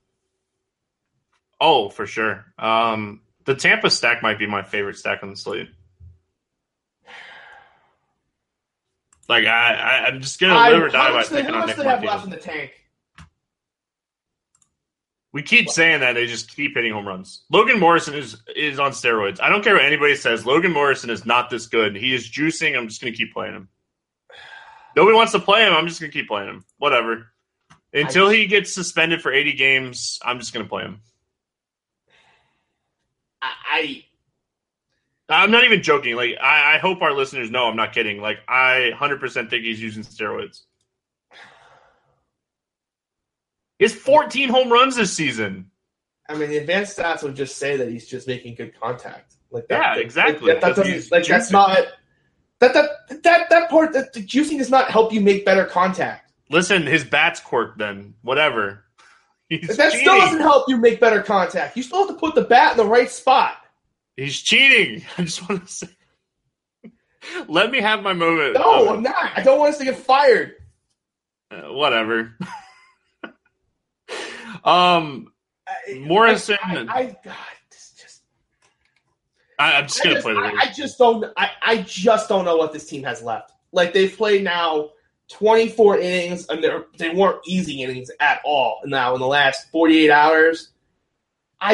Oh, for sure. The Tampa stack might be my favorite stack on the slate. Like I'm just gonna live or die by picking on Nick Martinez. Have left Martinez. in the tank? We keep saying that, they just keep hitting home runs. Logan Morrison is on steroids. I don't care what anybody says. Logan Morrison is not this good. He is juicing. I'm just going to keep playing him. Nobody wants to play him. I'm just going to keep playing him. Whatever. Until he gets suspended for 80 games, I'm just going to play him. I'm not even joking. Like I hope our listeners know I'm not kidding. Like I 100% think he's using steroids. He has 14 home runs this season. I mean, the advanced stats would just say that he's just making good contact. Like that, yeah, exactly. That doesn't, like that's not that part. That the juicing does not help you make better contact. Listen, his bat's corked. Then whatever. That still doesn't help you make better contact. You still have to put the bat in the right spot. He's cheating. I just want to say. Let me have my moment. No, I'm not. I don't want us to get fired. Whatever. Morrison. I'm just gonna play the game. I just don't know what this team has left. Like they've played now 24 innings, and they weren't easy innings at all. Now in the last 48 hours, I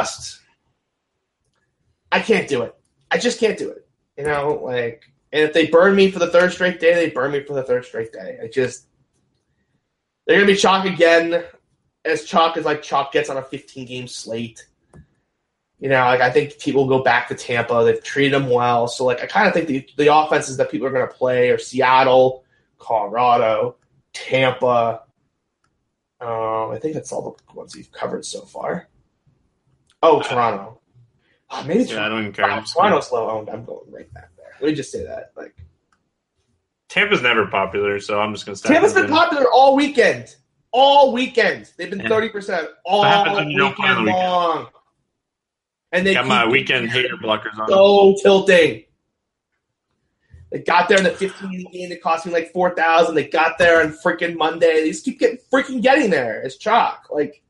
can't do it. I just can't do it. And if they burn me for the third straight day, they burn me for the third straight day. They're gonna be chalk again. As chalk as like chalk gets on a 15-game slate. I think people will go back to Tampa. They've treated them well. So, I kind of think the offenses that people are going to play are Seattle, Colorado, Tampa. I think that's all the ones we've covered so far. Oh, Toronto. Maybe I don't even care. Toronto's low owned. I'm going right back there. Let me just say that. Tampa's never popular, so I'm just going to start. Tampa's been popular all weekend. All weekend. They've been 30% all weekend long. And they got my weekend hater blockers on. So tilting. They got there in the 15 game. It cost me like $4,000. They got there on freaking Monday. They just keep getting there. It's chalk.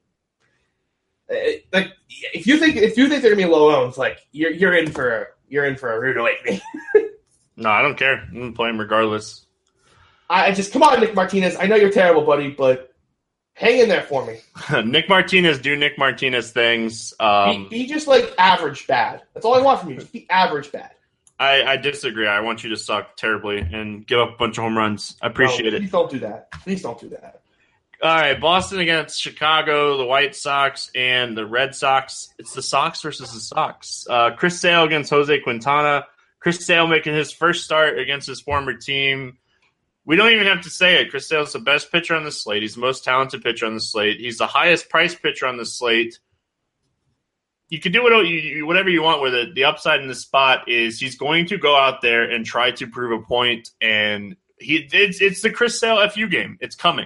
If you think they're gonna be low owns, you're in for a rude awakening. No, I don't care. I'm gonna play him regardless. I just come on, Nick Martinez. I know you're terrible, buddy, but hang in there for me. Nick Martinez do Nick Martinez things. Be just average bad. That's all I want from you. Just be average bad. I disagree. I want you to suck terribly and give up a bunch of home runs. I appreciate it. Please don't do that. Please don't do that. All right, Boston against Chicago, the White Sox, and the Red Sox. It's the Sox versus the Sox. Chris Sale against Jose Quintana. Chris Sale making his first start against his former team. We don't even have to say it. Chris Sale's the best pitcher on the slate. He's the most talented pitcher on the slate. He's the highest priced pitcher on the slate. You can do whatever you want with it. The upside in this spot is he's going to go out there and try to prove a point, and it's the Chris Sale FU game. It's coming.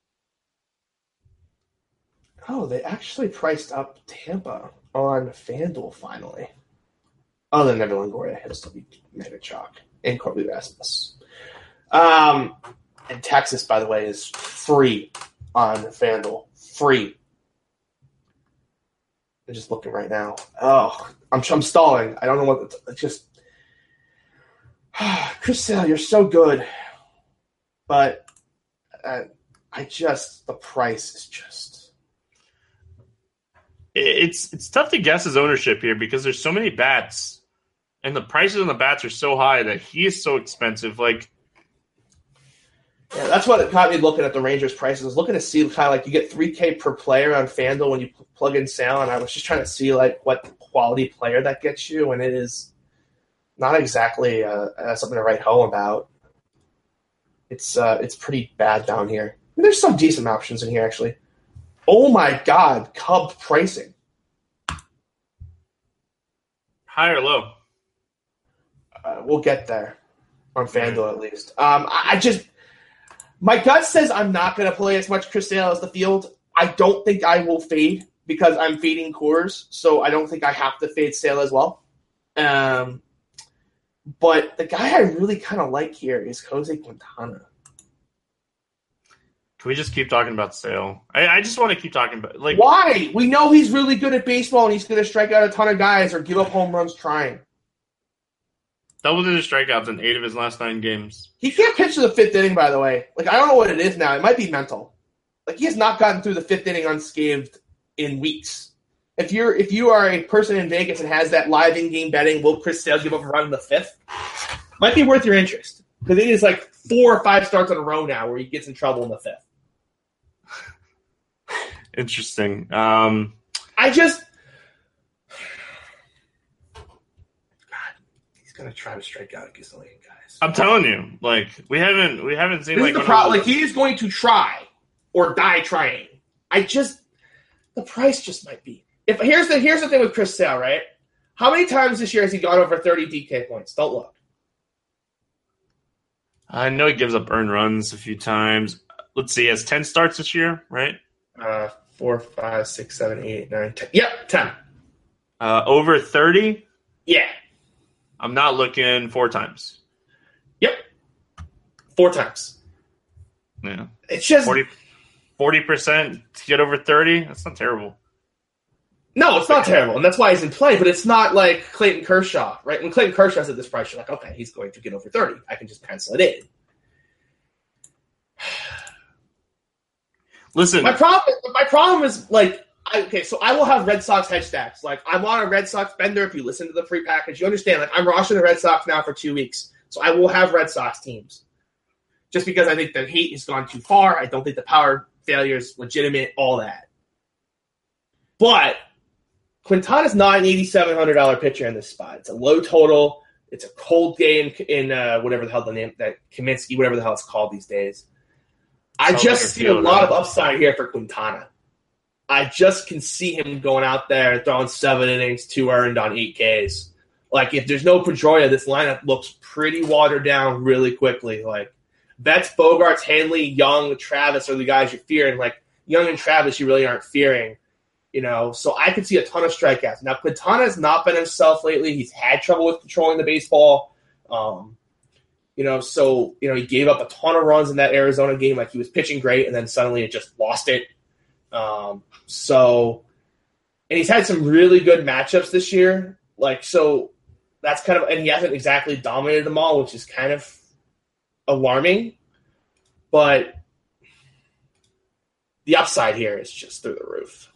Oh, they actually priced up Tampa on FanDuel finally. Oh, then Evan Longoria has to be mega chalk and Corby Rasmus. And Texas, by the way, is free on FanDuel. Free. I'm just looking right now. Oh, I'm stalling. I don't know what it's just. Chris Sale, you're so good, but the price is just. It's tough to guess his ownership here because there's so many bats, and the prices on the bats are so high that he is so expensive. Yeah, that's what got me looking at the Rangers' prices. I was looking to see kind of you get $3K per player on FanDuel when you plug in Sale, and I was just trying to see what quality player that gets you, and it is not exactly something to write home about. It's pretty bad down here. I mean, there's some decent options in here actually. Oh my God, Cub pricing. High or low? We'll get there on FanDuel at least. My gut says I'm not going to play as much Chris Sale as the field. I don't think I will fade because I'm fading Coors, so I don't think I have to fade Sale as well. But the guy I really kind of like here is Jose Quintana. Can we just keep talking about Sale? I just want to keep talking about Why? We know he's really good at baseball and he's going to strike out a ton of guys or give up home runs trying. Double-digit strikeouts in 8 of his last 9 games. He can't pitch to the 5th inning, by the way. I don't know what it is now. It might be mental. He has not gotten through the 5th inning unscathed in weeks. If you are a person in Vegas and has that live in-game betting, will Chris Sale give up a run in the 5th? Might be worth your interest. Because it is 4 or 5 starts in a row now where he gets in trouble in the 5th. Interesting. God, he's gonna try to strike out a gazillion guys. I'm telling you, we haven't seen this is the problem. He is going to try or die trying. The price just might be. Here's the thing with Chris Sale, right? How many times this year has he gone over 30 DK points? Don't look. I know he gives up earned runs a few times. Let's see, he has 10 starts this year, right? 4, 5, 6, 7, 8, 9, 10. Yep, 10. Over 30? Yeah. I'm not looking 4 times. Yep. 4 times. Yeah. It's just 40% to get over 30? That's not terrible. No, it's not terrible, and that's why he's in play, but it's not like Clayton Kershaw, right? When Clayton Kershaw's at this price, you're like, okay, he's going to get over 30. I can just pencil it in. Listen. My problem is, so I will have Red Sox hedge stacks. I'm on a Red Sox bender. If you listen to the free package, you understand, I'm rostering the Red Sox now for 2 weeks. So I will have Red Sox teams. Just because I think the hate has gone too far. I don't think the power failure is legitimate, all that. But Quintana's not an $8,700 pitcher in this spot. It's a low total. It's a cold game in whatever the hell the name, that Kaminsky, whatever the hell it's called these days. I just see a lot of upside here for Quintana. I just can see him going out there, throwing 7 innings, 2 earned on 8 Ks. If there's no Pedroia, this lineup looks pretty watered down really quickly. Betts, Bogarts, Hanley, Young, Travis are the guys you're fearing. Young and Travis you really aren't fearing. So I could see a ton of strikeouts. Now, Quintana has not been himself lately. He's had trouble with controlling the baseball. He gave up a ton of runs in that Arizona game. He was pitching great, and then suddenly it just lost it. And he's had some really good matchups this year. So that's kind of, and he hasn't exactly dominated them all, which is kind of alarming. But the upside here is just through the roof.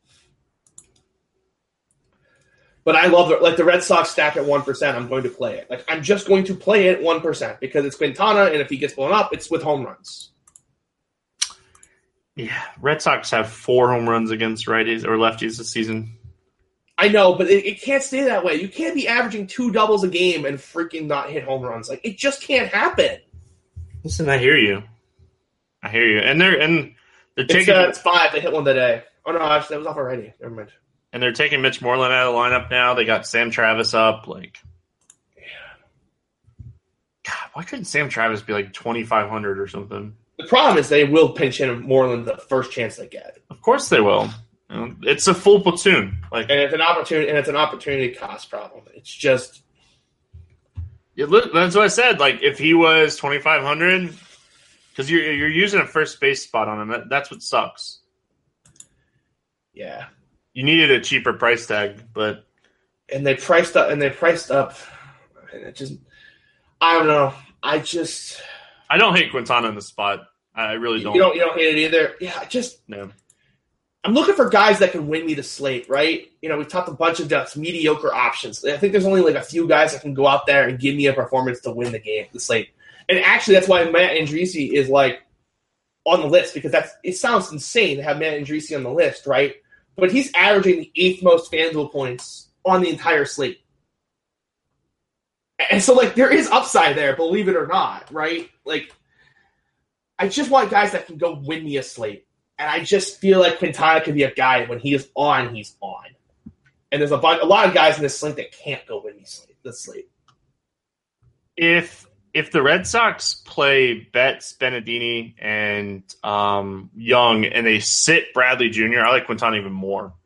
But I love the Red Sox stack at 1%. I'm going to play it. I'm just going to play it at 1% because it's Quintana, and if he gets blown up, it's with home runs. Yeah, Red Sox have 4 home runs against righties or lefties this season. I know, but it can't stay that way. You can't be averaging 2 doubles a game and freaking not hit home runs. It just can't happen. Listen, I hear you. And they're taking. It's 5. They hit one today. Oh no, actually, that was off already. Never mind. And they're taking Mitch Moreland out of the lineup now. They got Sam Travis up. God, why couldn't Sam Travis be 2,500 or something? The problem is they will pinch hit Moreland the first chance they get. Of course they will. It's a full platoon. And it's an opportunity cost problem. It's just. That's what I said. If he was 2,500, because you're using a first base spot on him. That's what sucks. Yeah. You needed a cheaper price tag, but they priced up, and it just, I don't know. I don't hate Quintana in the spot. I really don't. You don't hate it either. Yeah, no. I'm looking for guys that can win me the slate, right? We've talked a bunch of mediocre options. I think there's only a few guys that can go out there and give me a performance to win the slate. And actually, that's why Matt Andriese is on the list, because it sounds insane to have Matt Andriese on the list, right? But he's averaging the 8th most FanDuel points on the entire slate. And so, there is upside there, believe it or not, right? I just want guys that can go win me a slate. And I just feel like Quintana can be a guy when he is on, he's on. And there's a lot of guys in this slate that can't go win this slate. If the Red Sox play Betts, Beneddini, and Young, and they sit Bradley Jr., I like Quintana even more.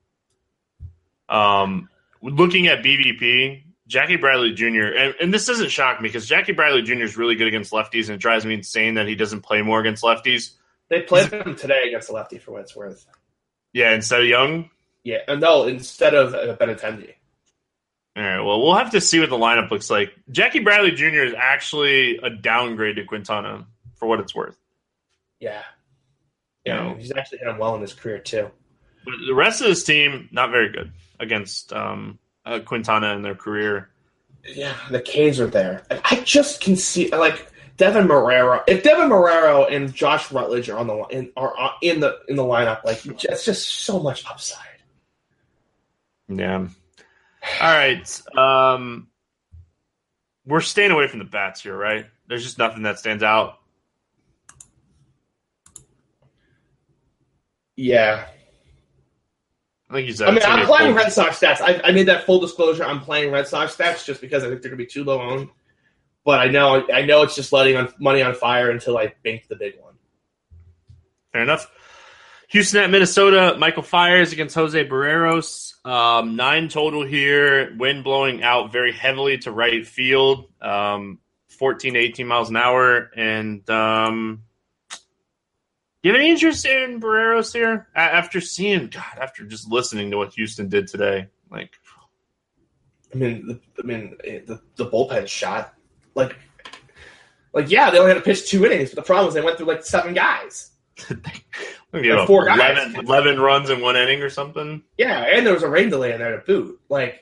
Looking at BVP, Jackie Bradley Jr., and this doesn't shock me because Jackie Bradley Jr. is really good against lefties, and it drives me insane that he doesn't play more against lefties. They played him today against a lefty for what it's worth. Yeah, instead of Young? Yeah, no, instead of Benintendi. All right, well, we'll have to see what the lineup looks like. Jackie Bradley Jr. is actually a downgrade to Quintana for what it's worth. Yeah. Yeah, he's actually hit him well in his career, too. But the rest of this team, not very good against Quintana in their career. Yeah, the K's are there. I just can see, like, Devin Marrero. If Devin Marrero and Josh Rutledge are in the lineup, like, it's just so much upside. Yeah. All right. We're staying away from the bats here, right? There's just nothing that stands out. Yeah. I think you said. I mean, I'm playing Red Sox stats. I made that full disclosure. I'm playing Red Sox stats just because I think they're going to be too low owned. But I know it's just letting money on fire until I bank the big one. Fair enough. Houston at Minnesota. Michael Fiers against Jose Barreros. 9 total here. Wind blowing out very heavily to right field. 14 to 18 miles an hour. And do you have any interest in Barreros here? After just listening to what Houston did today, like, the bullpen shot. Like, yeah, they only had to pitch 2 innings, but the problem is they went through like 7 guys. Like 4 guys. 11 runs in 1 inning or something. Yeah, and there was a rain delay in there to boot. Like,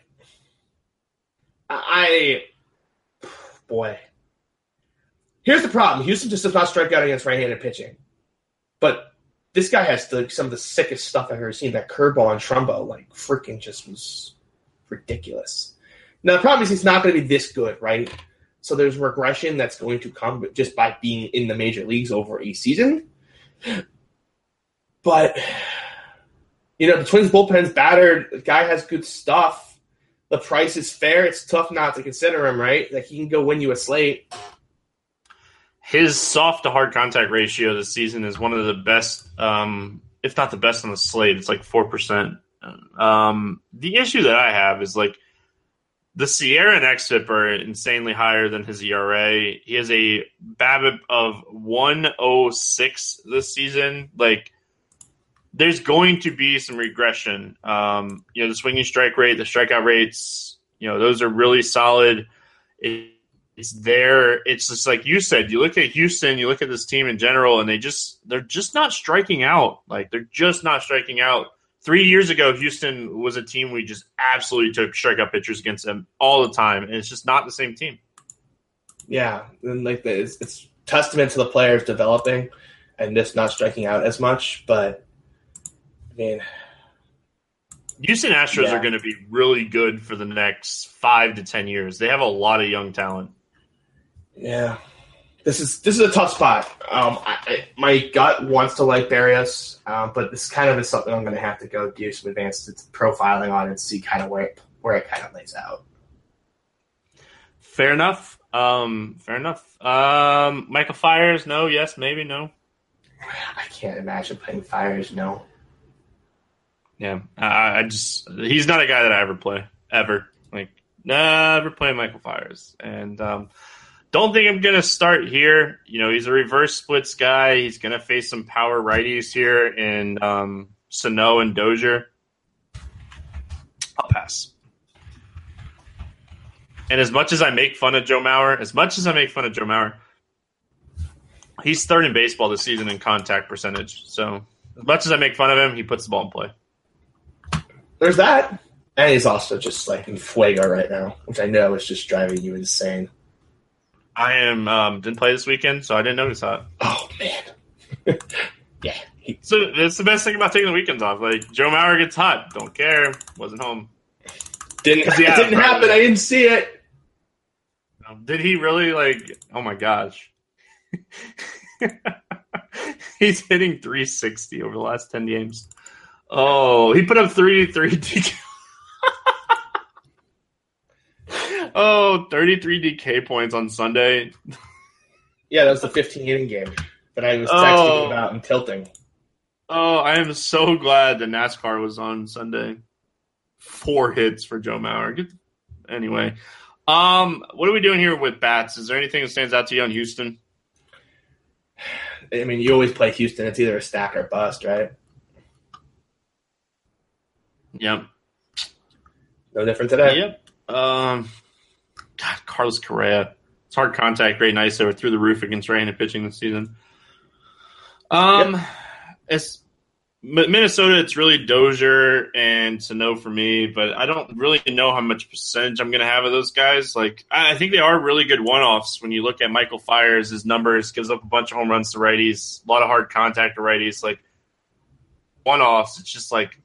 boy. Here's the problem. Houston just does not strike out against right-handed pitching. But this guy has some of the sickest stuff I've ever seen. That curveball on Trumbo, like, freaking just was ridiculous. Now, the problem is he's not going to be this good, right? So there's regression that's going to come just by being in the major leagues over a season. But, the Twins bullpen's battered. The guy has good stuff. The price is fair. It's tough not to consider him, right? Like, he can go win you a slate. His soft to hard contact ratio this season is one of the best, if not the best on the slate. It's like 4%. The issue that I have is, like, the Sierra and xFIP are insanely higher than his ERA. He has a BABIP of 106 this season. Like, there's going to be some regression. The swinging strike rate, the strikeout rates, those are really solid. It's there. It's just like you said. You look at Houston, you look at this team in general, and they're just not striking out. Like, they're just not striking out. 3 years ago, Houston was a team we just absolutely took strikeout pitchers against them all the time, and it's just not the same team. Yeah, and it's testament to the players developing and just not striking out as much. But I mean, Houston Astros are going to be really good for the next 5 to 10 years. They have a lot of young talent. Yeah. This is a tough spot. My gut wants to like Barrios, but this kind of is something I'm going to have to go do some advanced profiling on and see kind of where it kind of lays out. Fair enough. Michael Fiers, no, yes, maybe, no. I can't imagine playing Fiers, no. Yeah, he's not a guy that I ever play, ever. Like, never play Michael Fiers. And don't think I'm going to start here. He's a reverse splits guy. He's going to face some power righties here in Sano and Dozier. I'll pass. And as much as I make fun of Joe Mauer, he's third in baseball this season in contact percentage. So as much as I make fun of him, he puts the ball in play. There's that. And he's also just like in fuego right now, which I know is just driving you insane. I am didn't play this weekend, so I didn't notice that. Oh, man. Yeah. So it's the best thing about taking the weekends off. Like, Joe Mauer gets hot. Don't care. Wasn't home. It didn't happen. I didn't see it. Did he really? Like, oh, my gosh. He's hitting 360 over the last 10 games. Oh, he put up 3 DQ. Oh, 33 DK points on Sunday. Yeah, that was the 15-inning game that I was texting you about and tilting. Oh, I am so glad that NASCAR was on Sunday. 4 hits for Joe Mauer. Anyway, what are we doing here with bats? Is there anything that stands out to you on Houston? I mean, you always play Houston. It's either a stack or bust, right? Yep. No different today. Yep. God, Carlos Correa. It's hard contact rate nice. They were through the roof against right-handed pitching this season. It's Minnesota. It's really Dozier and Sano for me, but I don't really know how much percentage I'm going to have of those guys. Like, I think they are really good one-offs. When you look at Michael Fiers, his numbers gives up a bunch of home runs to righties, a lot of hard contact to righties. Like one-offs, it's just like,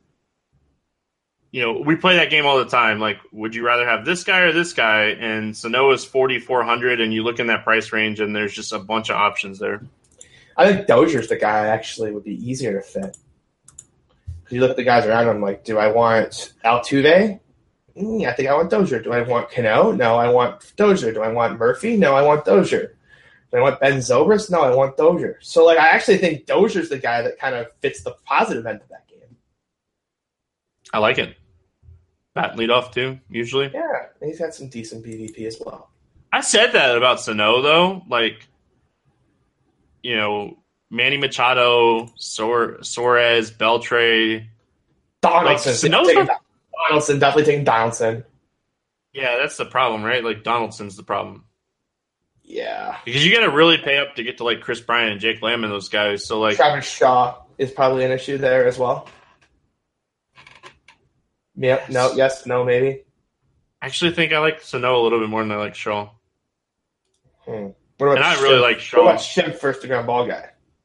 we play that game all the time. Like, would you rather have this guy or this guy? And Sano is 4,400, and you look in that price range, and there's just a bunch of options there. I think Dozier's the guy actually would be easier to fit. You look at the guys around him, like, do I want Altuve? I think I want Dozier. Do I want Cano? No, I want Dozier. Do I want Murphy? No, I want Dozier. Do I want Ben Zobrist? No, I want Dozier. So, like, I actually think Dozier's the guy that kind of fits the positive end of that game. I like it. Bat leadoff, too, usually. Yeah, he's got some decent BVP as well. I said that about Sano, though. Like, Manny Machado, Suarez, Beltre. Donaldson. Definitely taking Donaldson. Yeah, that's the problem, right? Like, Donaldson's the problem. Yeah. Because you got to really pay up to get to, like, Chris Bryant and Jake Lamb and those guys. So, like, Travis Shaw is probably an issue there as well. Yep. Yes. No. Yes. No. Maybe. I actually think I like Sano a little bit more than I like Shaw. What about And I really like Shaw. What about Shim, first to ground ball guy?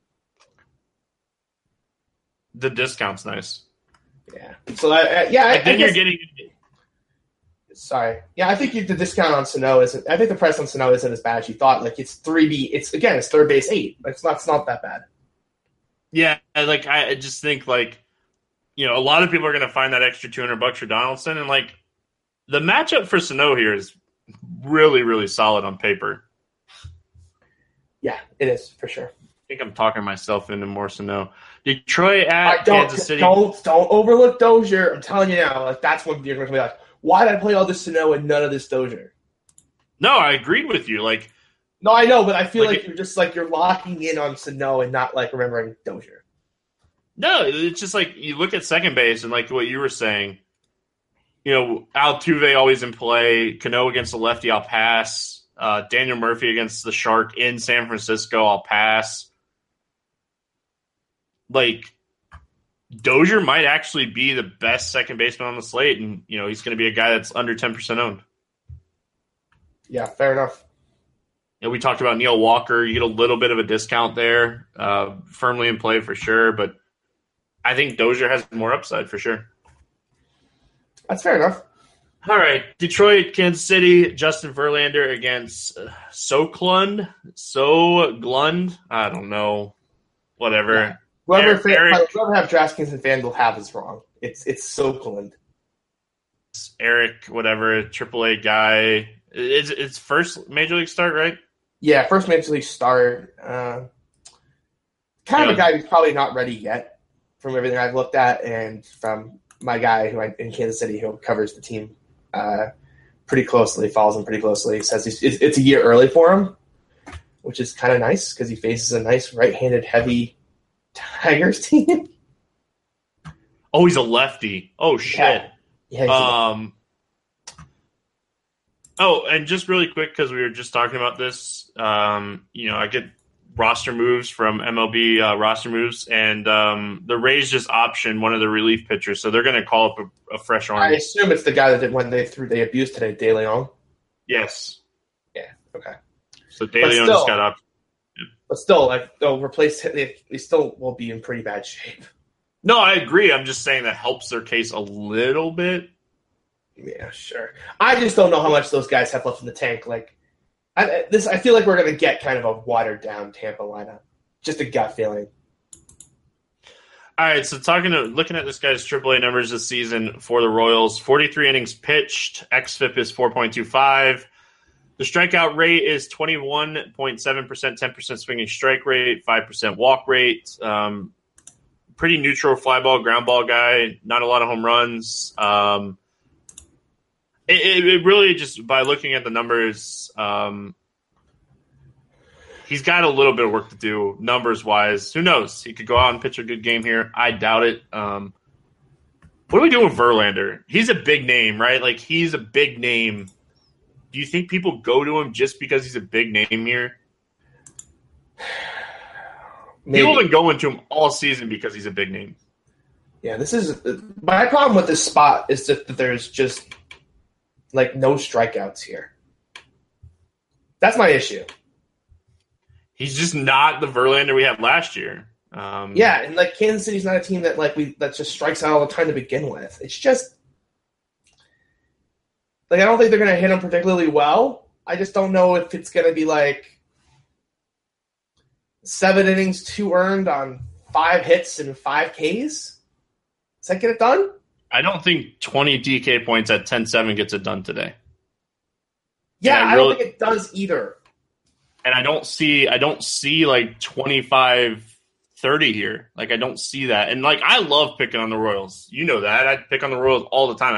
The discount's nice. Yeah. So then you're getting. Sorry. Yeah, I think the discount on Sano isn't. I think the price on Sano isn't as bad as you thought. Like, it's 3B. It's third base 8. It's not that bad. Yeah, like I just think like, a lot of people are going to find that extra $200 for Donaldson, and like the matchup for Sano here is really, really solid on paper. Yeah, it is for sure. I think I'm talking myself into more Sano. Detroit at Kansas City. Don't overlook Dozier. I'm telling you now, like that's when you're going to be like, why did I play all this Sano and none of this Dozier? No, I agreed with you. Like, no, I know, but I feel like you're just like you're locking in on Sano and not like remembering Dozier. No, it's just like you look at second base and like what you were saying. Altuve always in play. Cano against the lefty, I'll pass. Daniel Murphy against the Shark in San Francisco, I'll pass. Like, Dozier might actually be the best second baseman on the slate, and he's going to be a guy that's under 10% owned. Yeah, fair enough. We talked about Neil Walker. You get a little bit of a discount there, firmly in play for sure, but I think Dozier has more upside for sure. That's fair enough. All right, Detroit, Kansas City, Justin Verlander against Soglund. I don't know. Whatever. Yeah. Whoever have DraftKings and FanDuel have is wrong. It's Soglund. Eric, whatever, AAA guy. It's first Major League start, right? Yeah, first Major League start. Kind of a guy who's probably not ready yet from everything I've looked at and from my guy in Kansas City who covers the team pretty closely, follows him pretty closely. He says it's a year early for him, which is kind of nice because he faces a nice right-handed heavy Tigers team. Oh, he's a lefty. Oh, shit. Yeah. And just really quick, because we were just talking about this, I get roster moves from MLB roster moves, and the Rays just optioned one of the relief pitchers, so they're going to call up a fresh arm. I assume it's the guy that did when they abused today, De Leon. Yes. Yeah. Okay. So De Leon just got up. But still, like they'll replace. They still will be in pretty bad shape. No, I agree. I'm just saying that helps their case a little bit. Yeah, sure. I just don't know how much those guys have left in the tank. Like, I feel like we're going to get kind of a watered down Tampa lineup. Just a gut feeling. All right, so looking at this guy's AAA numbers this season for the Royals, 43 innings pitched, xFIP is 4.25. The strikeout rate is 21.7%, 10% swinging strike rate, 5% walk rate. Pretty neutral fly ball, ground ball guy, not a lot of home runs. It really just, by looking at the numbers, he's got a little bit of work to do numbers-wise. Who knows? He could go out and pitch a good game here. I doubt it. What do we do with Verlander? He's a big name, right? Like, he's a big name. Do you think people go to him just because he's a big name here? Maybe. People have been going to him all season because he's a big name. Yeah, this is – my problem with this spot is that there's just, like, no strikeouts here. That's my issue. He's just not the Verlander we had last year. Yeah, and like Kansas City's not a team that that just strikes out all the time to begin with. It's just like I don't think they're going to hit him particularly well. I just don't know if it's going to be like 7 innings, 2 earned on 5 hits and 5 Ks. Does that get it done? I don't think 20 DK points at 10-7 gets it done today. Yeah, I don't think it does either. And I don't see like 25-30 here. Like, I don't see that. And, like, I love picking on the Royals. You know that. I pick on the Royals all the time.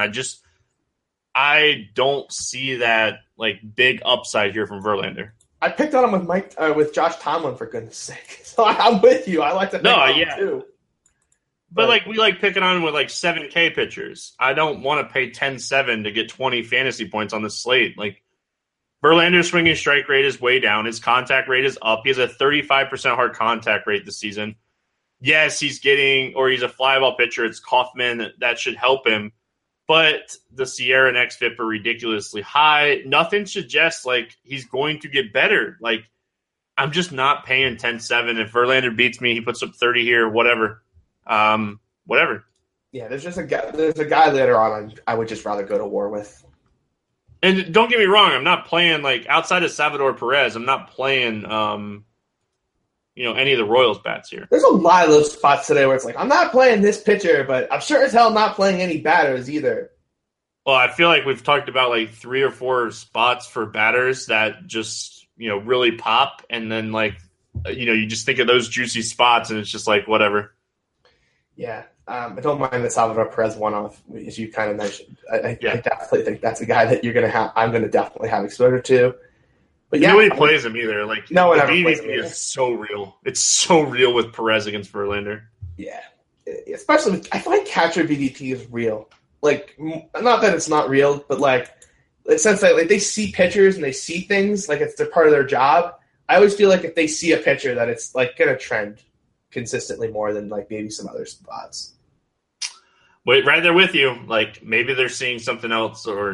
I don't see that, like, big upside here from Verlander. I picked on him with Josh Tomlin, for goodness sake. So I'm with you. I like to pick on him, too. But, like, we like picking on him with, like, 7K pitchers. I don't want to pay 10-7 to get 20 fantasy points on this slate. Like, Verlander's swinging strike rate is way down. His contact rate is up. He has a 35% hard contact rate this season. Yes, he's a fly ball pitcher. It's Kaufman. That should help him. But the Sierra and xFIP are ridiculously high. Nothing suggests, like, he's going to get better. Like, I'm just not paying 10-7. If Verlander beats me, he puts up 30 here, whatever. Whatever. Yeah, there's a guy later on I would just rather go to war with. And don't get me wrong, I'm not playing, like, outside of Salvador Perez, I'm not playing, any of the Royals bats here. There's a lot of those spots today where it's like, I'm not playing this pitcher, but I'm sure as hell not playing any batters either. Well, I feel like we've talked about, like, 3 or 4 spots for batters that just, really pop. And then, like, you just think of those juicy spots, and it's just like, whatever. Yeah. I don't mind the Salvador Perez one-off, as you kind of mentioned. I definitely think that's a guy that I'm going to definitely have exposure to. But yeah, nobody plays him either. Like, no one the ever plays him BVP is so real. It's so real with Perez against Verlander. Yeah, especially I find catcher BVP is real. Like, not that it's not real, but like, in the sense that like they see pitchers and they see things like it's part of their job. I always feel like if they see a pitcher, that it's like going to trend consistently more than like maybe some other spots. Wait, right there with you. Like, maybe they're seeing something else, or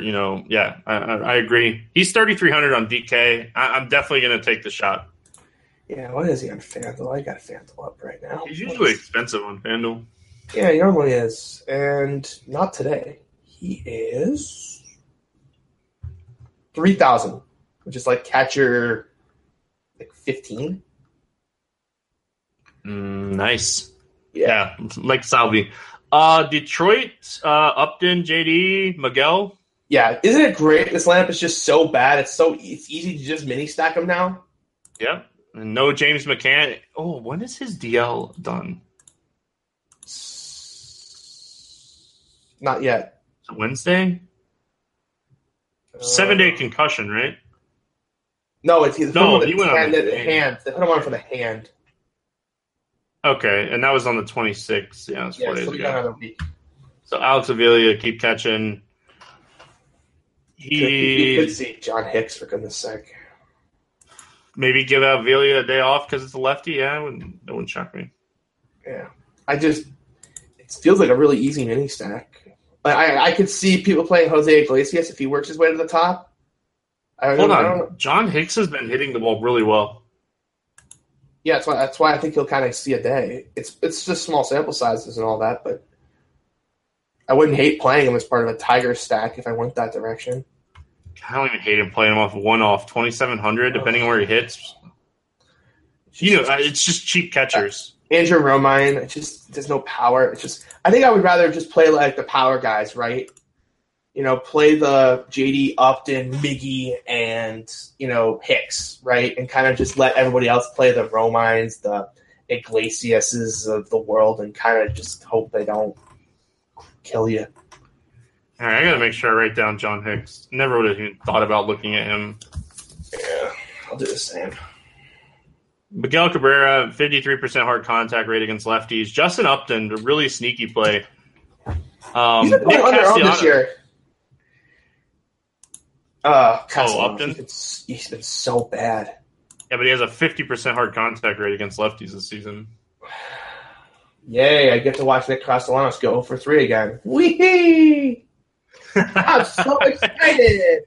I agree. He's 3,300 on DK. I'm definitely going to take the shot. Yeah, what is he on FanDuel? I got FanDuel up right now. He's usually expensive on FanDuel. Yeah, he normally is, and not today. He is 3,000, which is like catcher, like 15. Nice. Yeah, like Salvi. Detroit, Upton, JD, Miguel. Yeah, isn't it great? This lineup is just so bad. It's easy to just mini stack them now. Yeah, and no James McCann. Oh, when is his DL done? Not yet. Wednesday. 7-day concussion, right? No, he went on the hand. They put him on for the hand. Okay, and that was on the 26th. Yeah, it's 4 days ago. Got another week. So Alex Avila, keep catching. You could see John Hicks, for goodness sake. Maybe give Avila a day off because it's a lefty. Yeah, that wouldn't shock me. Yeah, it feels like a really easy mini stack. I could see people playing Jose Iglesias if he works his way to the top. Hold on, John Hicks has been hitting the ball really well. Yeah, that's why I think he'll kind of see a day. It's just small sample sizes and all that, but I wouldn't hate playing him as part of a Tiger stack if I went that direction. I don't even hate him playing him off 2,700, depending on where he hits. It's just cheap catchers. Andrew Romine, there's no power. I think I would rather just play like the power guys, right? Play the JD Upton, Miggy, and, Hicks, right? And kind of just let everybody else play the Romines, the Iglesiases of the world, and kind of just hope they don't kill you. All right, I got to make sure I write down John Hicks. Never would have even thought about looking at him. Yeah, I'll do the same. Miguel Cabrera, 53% hard contact rate against lefties. Justin Upton, a really sneaky play. He's been playing on their own this year. Upton? He's been so bad. Yeah, but he has a 50% hard contact rate against lefties this season. Yay, I get to watch Nick Castellanos go for 3 again. Whee! I'm so excited.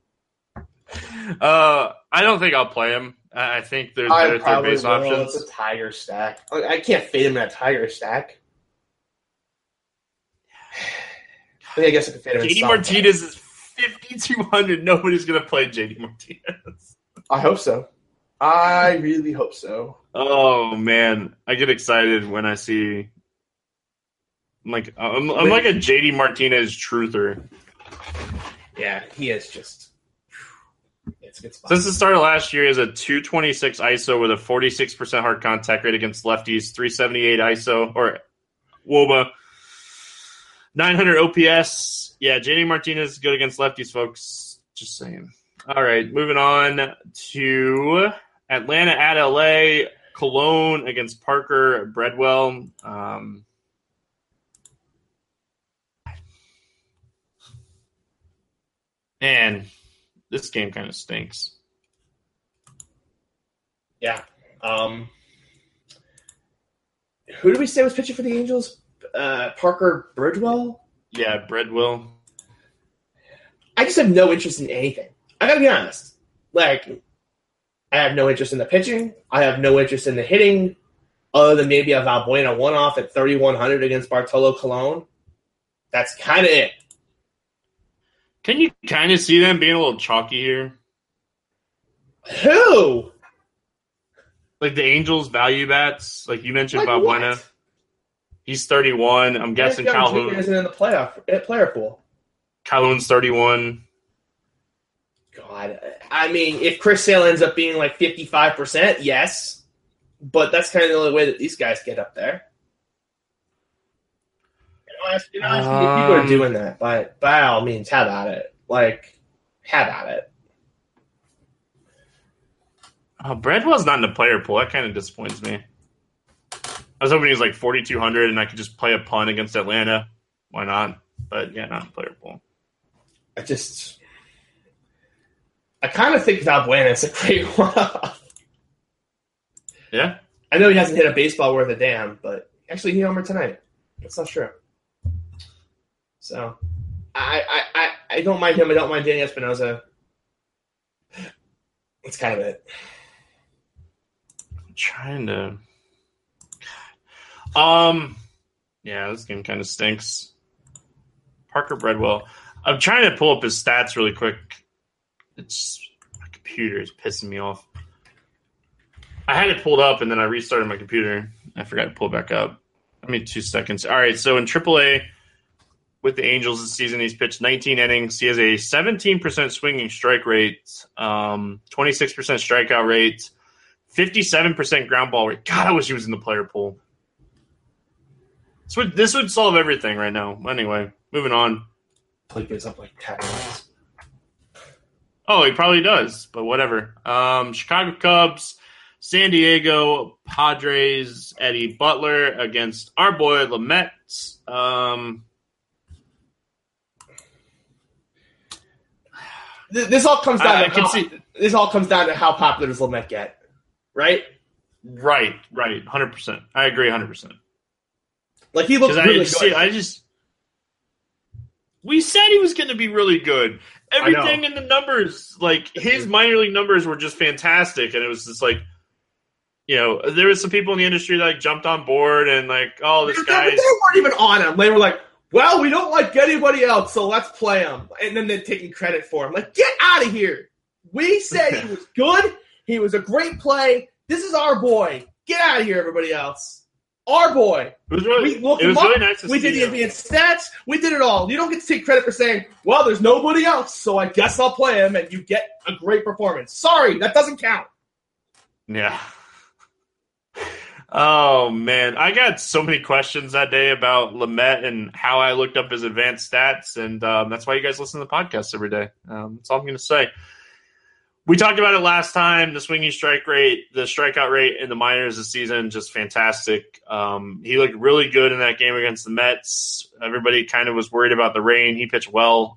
I don't think I'll play him. I think there's better third base options. It's a Tiger stack. I can't fade him in a Tiger stack. I guess I could fade him in JD Martinez is 5,200. Nobody's going to play JD Martinez. I hope so. I really hope so. Oh, man. I get excited when I see... I'm like a JD Martinez truther. Yeah, he is just... It's a good spot. Since the start of last year, he has a 226 ISO with a 46% hard contact rate against lefties, 378 ISO, or WOBA, 900 OPS. Yeah, JD Martinez is good against lefties, folks. Just saying. All right, moving on to Atlanta at LA, Cologne against Parker Breadwell. And this game kind of stinks. Yeah. Who did we say was pitching for the Angels? Parker Bridwell? Yeah, Breadwell. I just have no interest in anything. I gotta be honest. Like, I have no interest in the pitching. I have no interest in the hitting, other than maybe a Valbuena one-off at 3,100 against Bartolo Colon. That's kind of it. Can you kind of see them being a little chalky here? Who? Like the Angels value bats, like you mentioned, Like Valbuena. what? He's 31. I'm guessing Calhoun isn't in the player pool. Calhoun's 31. God, I mean, if Chris Sale ends up being like 55%, yes, but that's kind of the only way that these guys get up there. If people are doing that, by all means, have at it. Like, have at it. Bradwell's not in the player pool. That kind of disappoints me. I was hoping he was like 4,200 and I could just play a punt against Atlanta. Why not? But yeah, not in the player pool. I kind of think Valbuena is a great one. Yeah? I know he hasn't hit a baseball worth a damn, but actually he homered tonight. That's not true. So, I don't mind him. I don't mind Danny Espinosa. That's kind of it. I'm trying to... Yeah, this game kind of stinks. Parker Breadwell. I'm trying to pull up his stats really quick. My computer is pissing me off. I had it pulled up and then I restarted my computer. I forgot to pull it back up. Give me 2 seconds. All right, so in AAA with the Angels this season, he's pitched 19 innings. He has a 17% swinging strike rate, 26% strikeout rate, 57% ground ball rate. God, I wish he was in the player pool. So this would solve everything right now. Anyway, moving on. Play gives up like 10 runs. Oh, he probably does, but whatever. Chicago Cubs, San Diego Padres, Eddie Butler against our boy Lamet. This all comes down this all comes down to how popular does Lamet get, right? Right, 100%. I agree 100%. Like he looks really good. We said he was going to be really good. Everything in the numbers, like his minor league numbers were just fantastic, and it was just like, you know, there was some people in the industry that like jumped on board and like, oh, this guy. They weren't even on him. They were like, well, we don't like anybody else, so let's play him. And then they're taking credit for him. Like, get out of here. We said he was good. He was a great play. This is our boy. Get out of here, everybody else. Our boy. It was really, nice to see. We did the advanced stats. We did it all. You don't get to take credit for saying, well, there's nobody else, so I guess I'll play him, and you get a great performance. Sorry, that doesn't count. Yeah. Oh, man. I got so many questions that day about Lamet and how I looked up his advanced stats, and that's why you guys listen to the podcast every day. That's all I'm going to say. We talked about it last time. The swinging strike rate, the strikeout rate in the minors this season, just fantastic. He looked really good in that game against the Mets. Everybody kind of was worried about the rain. He pitched well.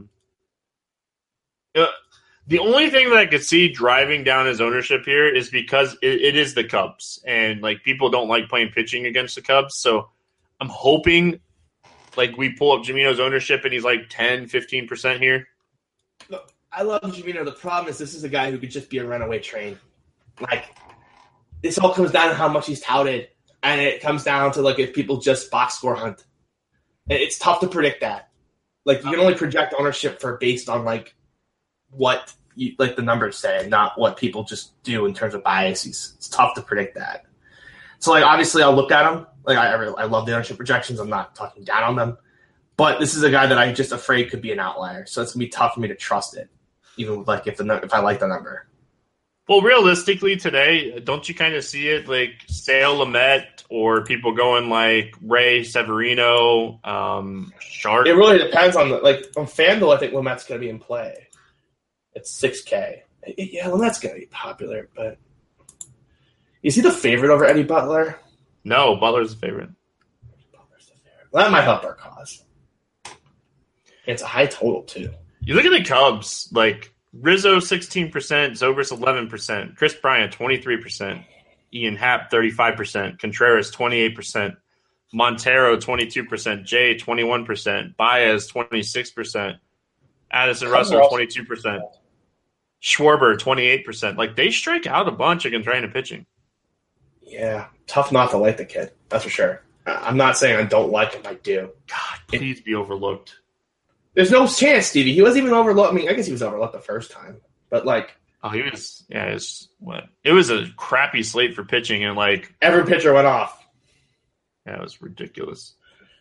The only thing that I could see driving down his ownership here is because it is the Cubs, and like people don't like playing pitching against the Cubs. So I'm hoping like we pull up Jamino's ownership and he's like 10, 15% here. Look, I love Jamino. The problem is this is a guy who could just be a runaway train. Like, this all comes down to how much he's touted, and it comes down to, like, if people just box score hunt. It's tough to predict that. Like, you can only project ownership based on, like, what the numbers say, not what people just do in terms of biases. It's tough to predict that. So, like, obviously I'll look at him. Like, I love the ownership projections. I'm not talking down on them. But this is a guy that I'm just afraid could be an outlier. So it's going to be tough for me to trust it. Even like if I like the number. Well, realistically today, don't you kind of see it like Sale Lamet or people going like Ray Severino, Sharp? It really depends on on FanDuel. I think Lamet's going to be in play. It's $6K. Yeah, Lamet's going to be popular, but is he the favorite over Eddie Butler? No, Butler's the favorite. Butler's the favorite. Well, that might help our cause. It's a high total too. You look at the Cubs, like Rizzo 16%, Zobrist 11%, Chris Bryant 23%, Ian Happ 35%, Contreras 28%, Montero 22%, Jay 21%, Baez 26%, Addison Russell 22%, Schwarber 28%. Like they strike out a bunch against random pitching. Yeah, tough not to like the kid. That's for sure. I'm not saying I don't like him. I do. God, please be overlooked. There's no chance, Stevie. He wasn't even overlooked. I mean, I guess he was overlooked the first time, but like, he was. Yeah, it was a crappy slate for pitching, and like every pitcher went off. Yeah, it was ridiculous.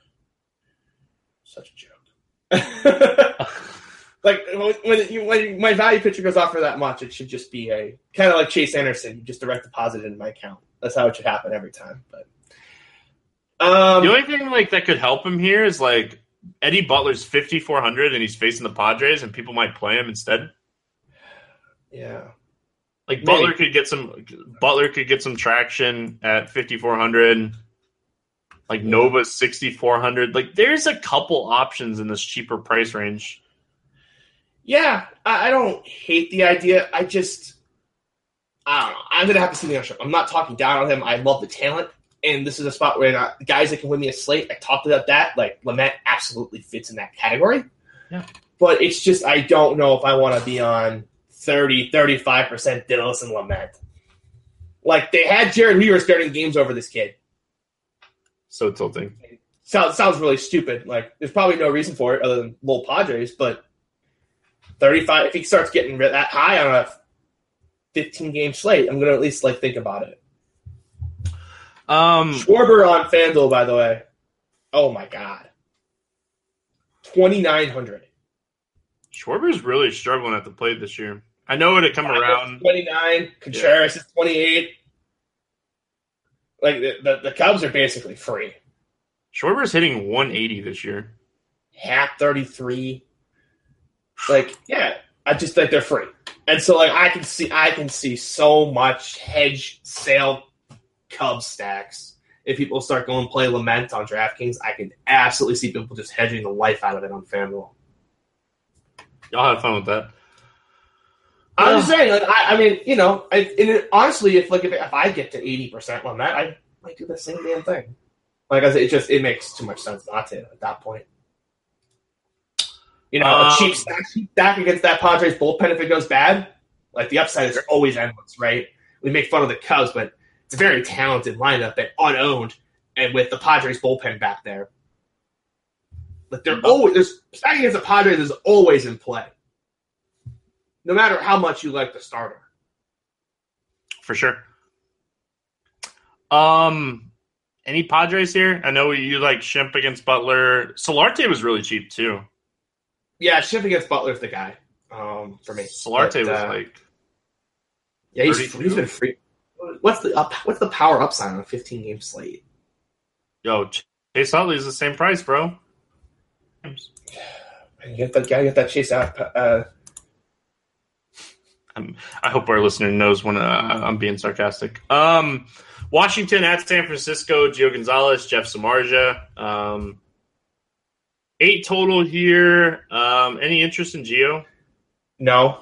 Such a joke. Like when my value pitcher goes off for that much, it should just be a kind of like Chase Anderson. You just direct deposit into my account. That's how it should happen every time. But the only thing like that could help him here is like. Eddie Butler's 5,400 and he's facing the Padres and people might play him instead. Yeah. Like Butler could get some traction at 5,400. Like Nova's 6,400. Like there's a couple options in this cheaper price range. Yeah, I don't hate the idea. I don't know. I'm going to have to see the ownership. I'm not talking down on him. I love the talent. And this is a spot where guys that can win me a slate, I talked about that. Like, Lamet absolutely fits in that category. Yeah. But it's just, I don't know if I want to be on 30, 35% Dinelson Lamet. Like, they had Jared Weaver starting games over this kid. So tilting. Sounds really stupid. Like, there's probably no reason for it other than Lil Padres, but 35, if he starts getting that high on a 15-game slate, I'm going to at least, think about it. Schwarber on FanDuel, by the way. Oh my God, 2,900. Schwarber's really struggling at the plate this year. I know it had come around. 29. Contreras is 28. Like the Cubs are basically free. Schwarber's hitting 180 this year. Happ 33. I just think they're free, and so I can see so much hedge sale. Cubs stacks. If people start going play Lamet on DraftKings, I can absolutely see people just hedging the life out of it on FanDuel. Y'all have fun with that. I'm just saying, honestly, if I get to 80% Lamet, I might do the same damn thing. Like I said, it makes too much sense not to at that point. A cheap stack against that Padres bullpen if it goes bad. Like the upside is always endless, right? We make fun of the Cubs, but it's a very talented lineup and unowned, and with the Padres bullpen back there. Like there's stacking against the Padres is always in play. No matter how much you like the starter. For sure. Any Padres here? I know you like Shemp against Butler. Solarte was really cheap too. Yeah, Shemp against Butler's the guy for me. Solarte was like, yeah, he's been free. What's the power upside on a 15-game slate? Yo, Chase Utley's the same price, bro. You get that Chase out. I hope our listener knows when I'm being sarcastic. Washington at San Francisco, Gio Gonzalez, Jeff Samardzija. 8 total here. Any interest in Gio? No.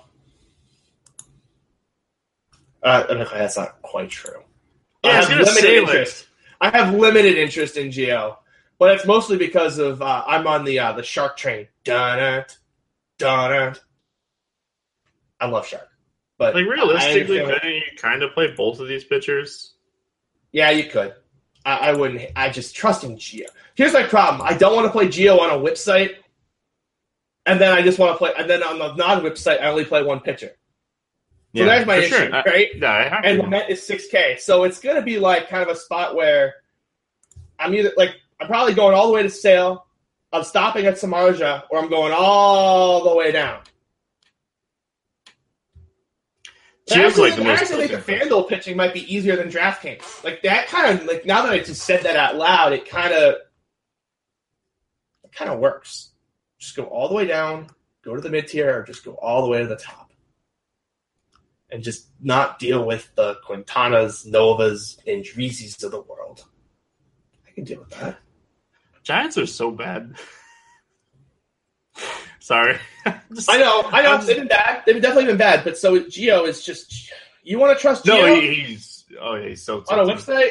That's not quite true. Yeah, I have limited interest in Gio, but it's mostly because of I'm on the Shark train. Dun-it. I love Shark. But like realistically, couldn't you kind of play both of these pitchers? Yeah, you could. I wouldn't. I just trust in Gio. Here's my problem. I don't want to play Gio on a whip site, and then I just want to play. And then on the non-whip site, I only play one pitcher. So there's my issue, sure. right? And my net is $6K, so it's gonna be like kind of a spot where I'm either like I'm probably going all the way to Sale, I'm stopping at Samardzija, or I'm going all the way down. I actually think the FanDuel pitching might be easier than DraftKings. Like that kind of like now that I just said that out loud, it kind of works. Just go all the way down, go to the mid tier, or just go all the way to the top, and just not deal with the Quintanas, Novas, and Dreezies of the world. I can deal with that. Giants are so bad. Sorry. I know. They've been bad. They've definitely been bad. But so Gio is just you want to trust Gio? No, he's so on a website.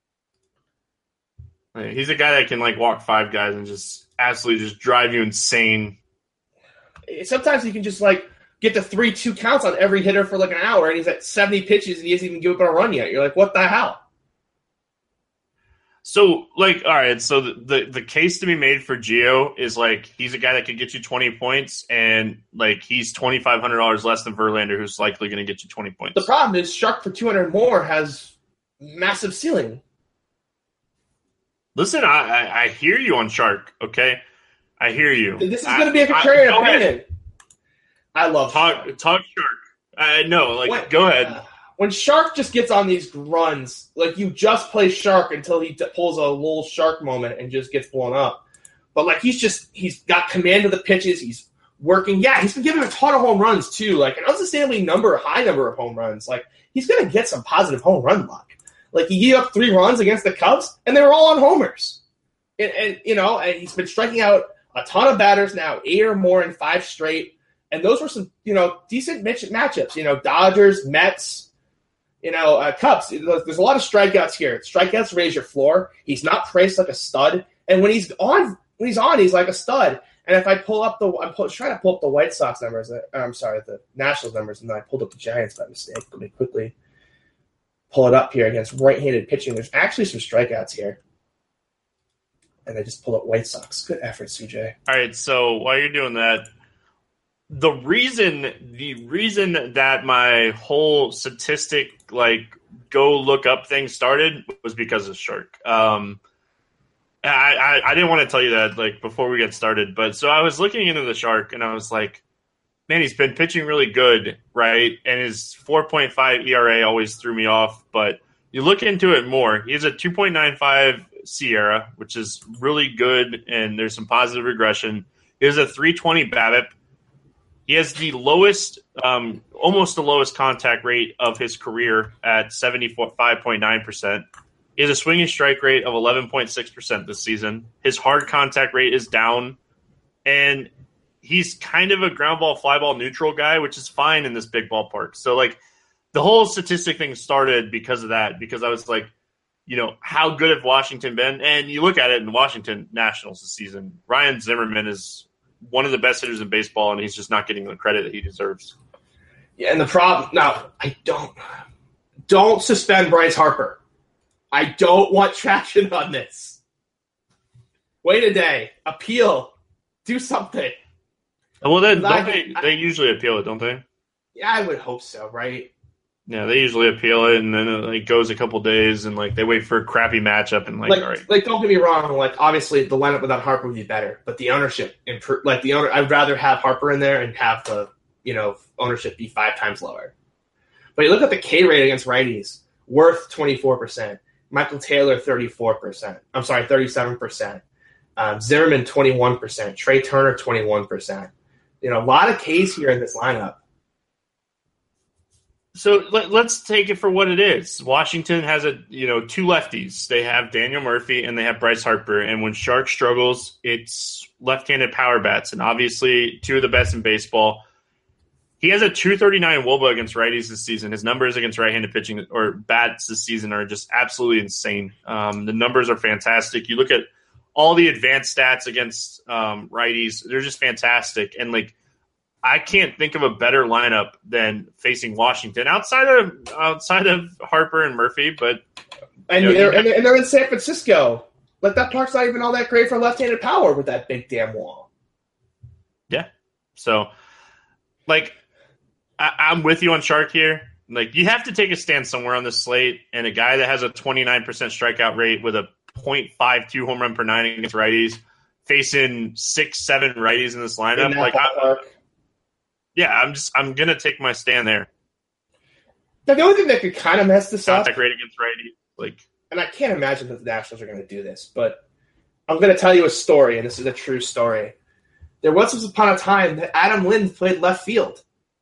He's a guy that can like walk 5 guys and just absolutely just drive you insane. Sometimes you can just like get the 3-2 counts on every hitter for like an hour, and he's at 70 pitches and he hasn't even given up a run yet. You're like, what the hell? So, like, all right, so the case to be made for Gio is, like, he's a guy that could get you 20 points, and, like, he's $2,500 less than Verlander, who's likely going to get you 20 points. The problem is Shark for 200 more has massive ceiling. Listen, I hear you on Shark, okay? I hear you. This is going to be a contrarian opinion. I love Talk Shark. I know, like, go ahead. When Shark just gets on these runs, like you just play Shark until he pulls a little Shark moment and just gets blown up. But like he's got command of the pitches. He's working. Yeah, he's been giving a ton of home runs too. Like an unsustainably high number of home runs. Like he's gonna get some positive home run luck. Like he gave up 3 runs against the Cubs, and they were all on homers. And he's been striking out a ton of batters now, 8 or more in 5 straight. And those were some decent matchups. Dodgers, Mets. Cubs, there's a lot of strikeouts here. Strikeouts raise your floor. He's not priced like a stud. And when he's on, he's like a stud. And if I pull up I'm trying to pull up the White Sox numbers. The Nationals numbers, and then I pulled up the Giants by mistake. Let me quickly pull it up here against right-handed pitching. There's actually some strikeouts here. And I just pulled up White Sox. Good effort, CJ. All right, so while you're doing that, the reason that my whole statistic, like, go look up thing started was because of Shark. I didn't want to tell you that, like, before we get started, but so I was looking into the Shark, and I was like, man, he's been pitching really good, right? And his 4.5 ERA always threw me off, but you look into it more. He has a 2.95 SIERA, which is really good, and there's some positive regression. He has a 320 BABIP. He has the lowest, almost the lowest contact rate of his career at 75.9%. He has a swinging strike rate of 11.6% this season. His hard contact rate is down, and he's kind of a ground ball, fly ball neutral guy, which is fine in this big ballpark. So, like, the whole statistic thing started because of that, because I was like, how good have Washington been? And you look at it in Washington Nationals this season. Ryan Zimmerman is one of the best hitters in baseball, and he's just not getting the credit that he deserves. Yeah, and the problem now, I don't suspend Bryce Harper. I don't want traction on this. Wait a day. Appeal. Do something. Well, then they usually appeal it, don't they? Yeah, I would hope so, right? Yeah, they usually appeal it, and then it goes a couple days, and they wait for a crappy matchup, and all right. Don't get me wrong. Obviously the lineup without Harper would be better, but the ownership I'd rather have Harper in there and have the ownership be 5 times lower. But you look at the K rate against righties: Worth 24%, Michael Taylor 34%. I'm sorry, 37%. Zimmerman 21%, Trey Turner 21%. A lot of Ks here in this lineup. So let's take it for what it is. Washington has two lefties. They have Daniel Murphy and they have Bryce Harper. And when Shark struggles, it's left-handed power bats, and obviously 2 of the best in baseball. He has a 239 WOBA against righties this season. His numbers against right-handed pitching or bats this season are just absolutely insane. The numbers are fantastic. You look at all the advanced stats against righties; they're just fantastic. And I can't think of a better lineup than facing Washington outside of Harper and Murphy. But they're in San Francisco. That park's not even all that great for left-handed power with that big damn wall. Yeah. So, I'm with you on Shark here. You have to take a stand somewhere on this slate, and a guy that has a 29% strikeout rate with a .52 home run per 9 against righties, facing 6-7 righties in this lineup. I'm gonna take my stand there. Now, the only thing that could kind of mess this up, contact rate against righties, and I can't imagine that the Nationals are going to do this, but I'm going to tell you a story, and this is a true story. There once upon a time that Adam Lind played left field.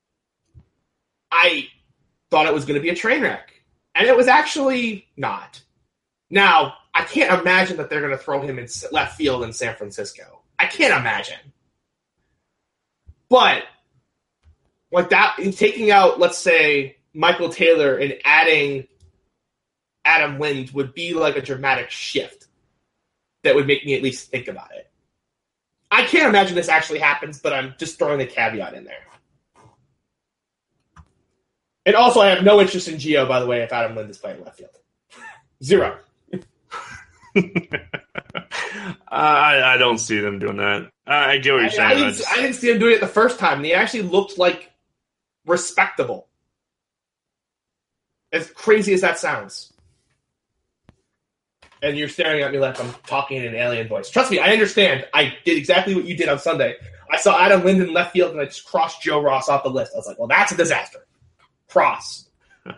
I thought it was going to be a train wreck, and it was actually not. Now, I can't imagine that they're going to throw him in left field in San Francisco. I can't imagine. But that, taking out, let's say, Michael Taylor and adding Adam Lind would be a dramatic shift that would make me at least think about it. I can't imagine this actually happens, but I'm just throwing the caveat in there. And also, I have no interest in Gio, by the way, if Adam Lind is playing left field. 0. I don't see them doing that. I get what you're saying. I didn't see him doing it the first time, and he actually looked respectable. As crazy as that sounds. And you're staring at me like I'm talking in an alien voice. Trust me, I understand. I did exactly what you did on Sunday. I saw Adam Lind in left field, and I just crossed Joe Ross off the list. I was like, well, that's a disaster. Cross.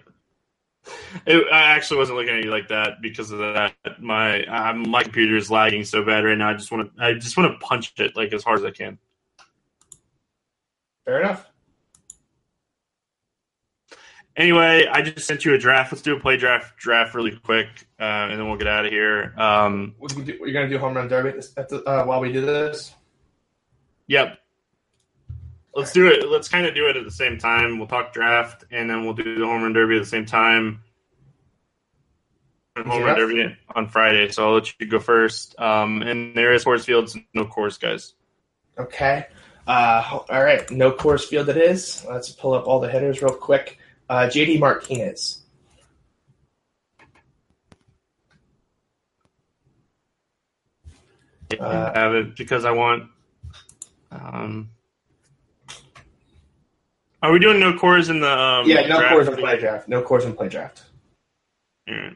I actually wasn't looking at you like that because of that. My computer is lagging so bad right now. I just want to punch it as hard as I can. Fair enough. Anyway, I just sent you a draft. Let's do a play draft really quick, and then we'll get out of here. You're going to do home run derby while we do this? Yep. Let's do it. Let's kind of do it at the same time. We'll talk draft, and then we'll do the home run derby at the same time. Home run derby on Friday, so I'll let you go first. And there is Coors Fields, no Coors, guys. Okay. All right. No Coors Field it is. Let's pull up all the hitters real quick. JD Martinez. I have it because I want. Are we doing no Coors in the no draft? Coors in play draft. No Coors in play draft. All right.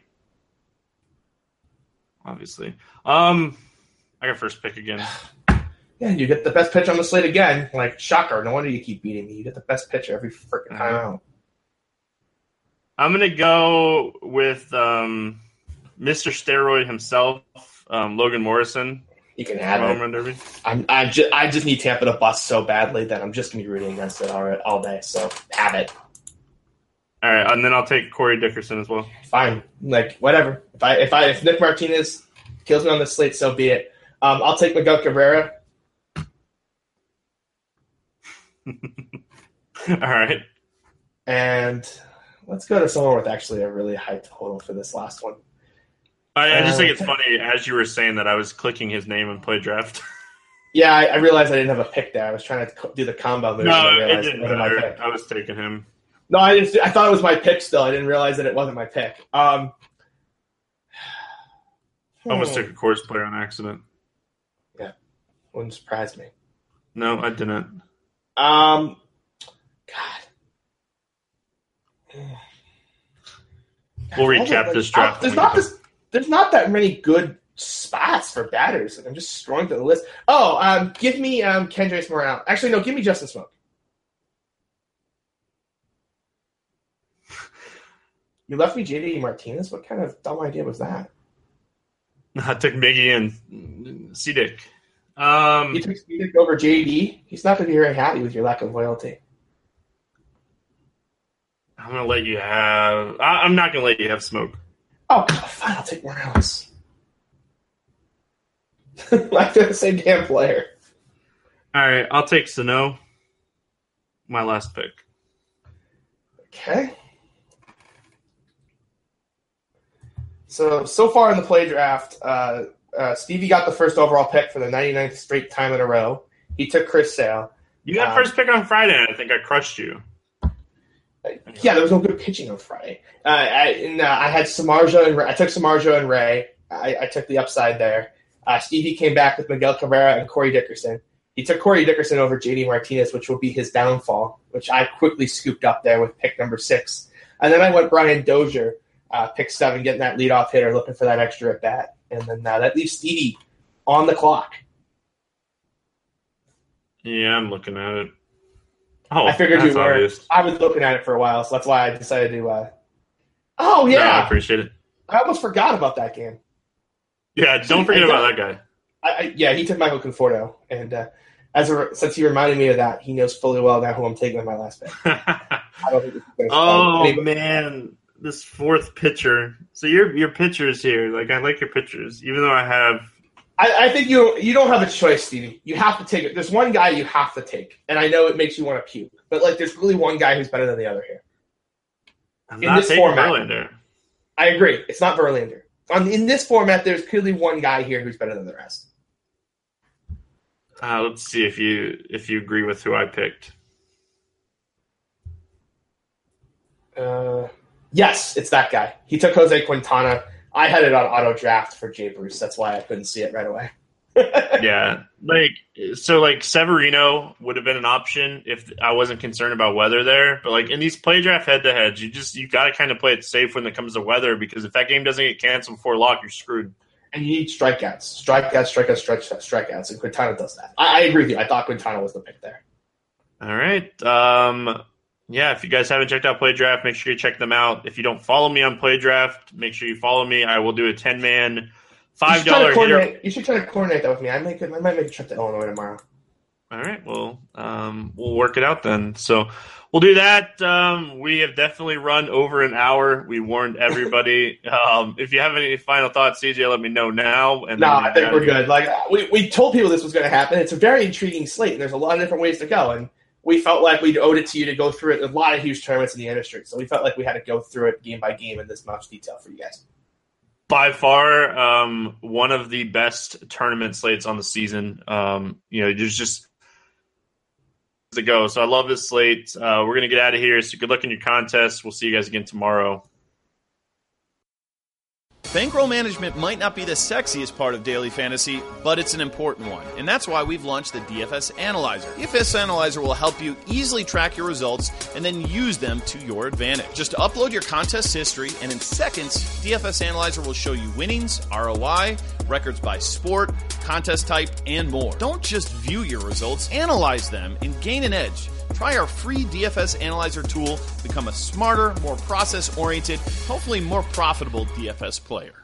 Obviously. I got first pick again. Yeah, you get the best pitch on the slate again. Shocker. No wonder you keep beating me. You get the best pitcher every freaking time out. I'm going to go with Mr. Steroid himself, Logan Morrison. You can have it. I just need Tampa to bust so badly that I'm just going to be rooting against it all day. So have it. All right, and then I'll take Corey Dickerson as well. Fine, whatever. If Nick Martinez kills me on the slate, so be it. I'll take Miguel Cabrera. All right, and let's go to someone with actually a really high total for this last one. I just think it's funny, as you were saying that, I was clicking his name and play draft. Yeah, I realized I didn't have a pick there. I was trying to do the combo move. No, it didn't matter. I was taking him. No, I didn't. I thought it was my pick still. I didn't realize that it wasn't my pick. Almost took a Coors player on accident. Yeah, wouldn't surprise me. No, I didn't. God. We'll recap this draft. There's not that many good spots for batters. I'm just scrolling through the list. Give me Kendrys Morales. Actually, no, give me Justin Smoak. You left me JD Martinez? What kind of dumb idea was that? I took Miggy and Cedic. You took Cedic over JD? He's not going to be very happy with your lack of loyalty. I'm going to let you have... I'm not going to let you have Smoak. Oh, fine. I'll take Morales. Like the same damn player. All right. I'll take Sano. My last pick. Okay. So far in the play draft, Stevie got the first overall pick for the 99th straight time in a row. He took Chris Sale. You got first pick on Friday, and I think I crushed you. Yeah, there was no good pitching on Friday. I had Samardzija and I took Samardzija and Ray. I took the upside there. Stevie came back with Miguel Cabrera and Corey Dickerson. He took Corey Dickerson over JD Martinez, which will be his downfall, which I quickly scooped up there with pick number 6. And then I went Brian Dozier, pick 7, getting that leadoff hitter, looking for that extra at bat. And then that leaves Stevie on the clock. Yeah, I'm looking at it. Oh, I figured you were. Obvious. I was looking at it for a while, so that's why I decided to. Oh, yeah. No, I appreciate it. I almost forgot about that game. Yeah, don't forget about that guy. Yeah, he took Michael Conforto. And since he reminded me of that, he knows fully well now who I'm taking in my last pick. Man. This fourth pitcher. So your pitchers here. Like, I like your pitchers, even though I have. I think you don't have a choice, Stevie. You have to take it. There's one guy you have to take, and I know it makes you want to puke, but like, there's really one guy who's better than the other here. I'm not taking Verlander. I agree. It's not Verlander. In this format, there's clearly one guy here who's better than the rest. Let's see if you agree with who I picked. Yes, it's that guy. He took Jose Quintana. I had it on auto draft for Jay Bruce. That's why I couldn't see it right away. Yeah. Severino would have been an option if I wasn't concerned about weather there. But like in these play draft head-to-heads, you got to kind of play it safe when it comes to weather, because if that game doesn't get canceled before lock, you're screwed. And you need strikeouts. Strikeouts. And Quintana does that. I agree with you. I thought Quintana was the pick there. All right. Yeah, if you guys haven't checked out Play Draft, make sure you check them out. If you don't follow me on Play Draft, make sure you follow me. I will do a 10-man, $5 hitter. You should try to coordinate that with me. I might make a trip to Illinois tomorrow. All right, well, we'll work it out then. So we'll do that. We have definitely run over an hour. We warned everybody. If you have any final thoughts, CJ, let me know now. I think we're good. Like we told people this was going to happen. It's a very intriguing slate, and there's a lot of different ways to go. And we felt like we owed it to you to go through it. A lot of huge tournaments in the industry, so we felt like we had to go through it game by game in this much detail for you guys. By far, one of the best tournament slates on the season. There's just to go. So I love this slate. We're going to get out of here. So good luck in your contest. We'll see you guys again tomorrow. Bankroll management might not be the sexiest part of daily fantasy, but it's an important one. And that's why we've launched the DFS Analyzer. DFS Analyzer will help you easily track your results and then use them to your advantage. Just upload your contest history, and in seconds, DFS Analyzer will show you winnings, ROI, records by sport, contest type, and more. Don't just view your results, analyze them and gain an edge. Try our free DFS Analyzer tool, become a smarter, more process-oriented, hopefully more profitable DFS player.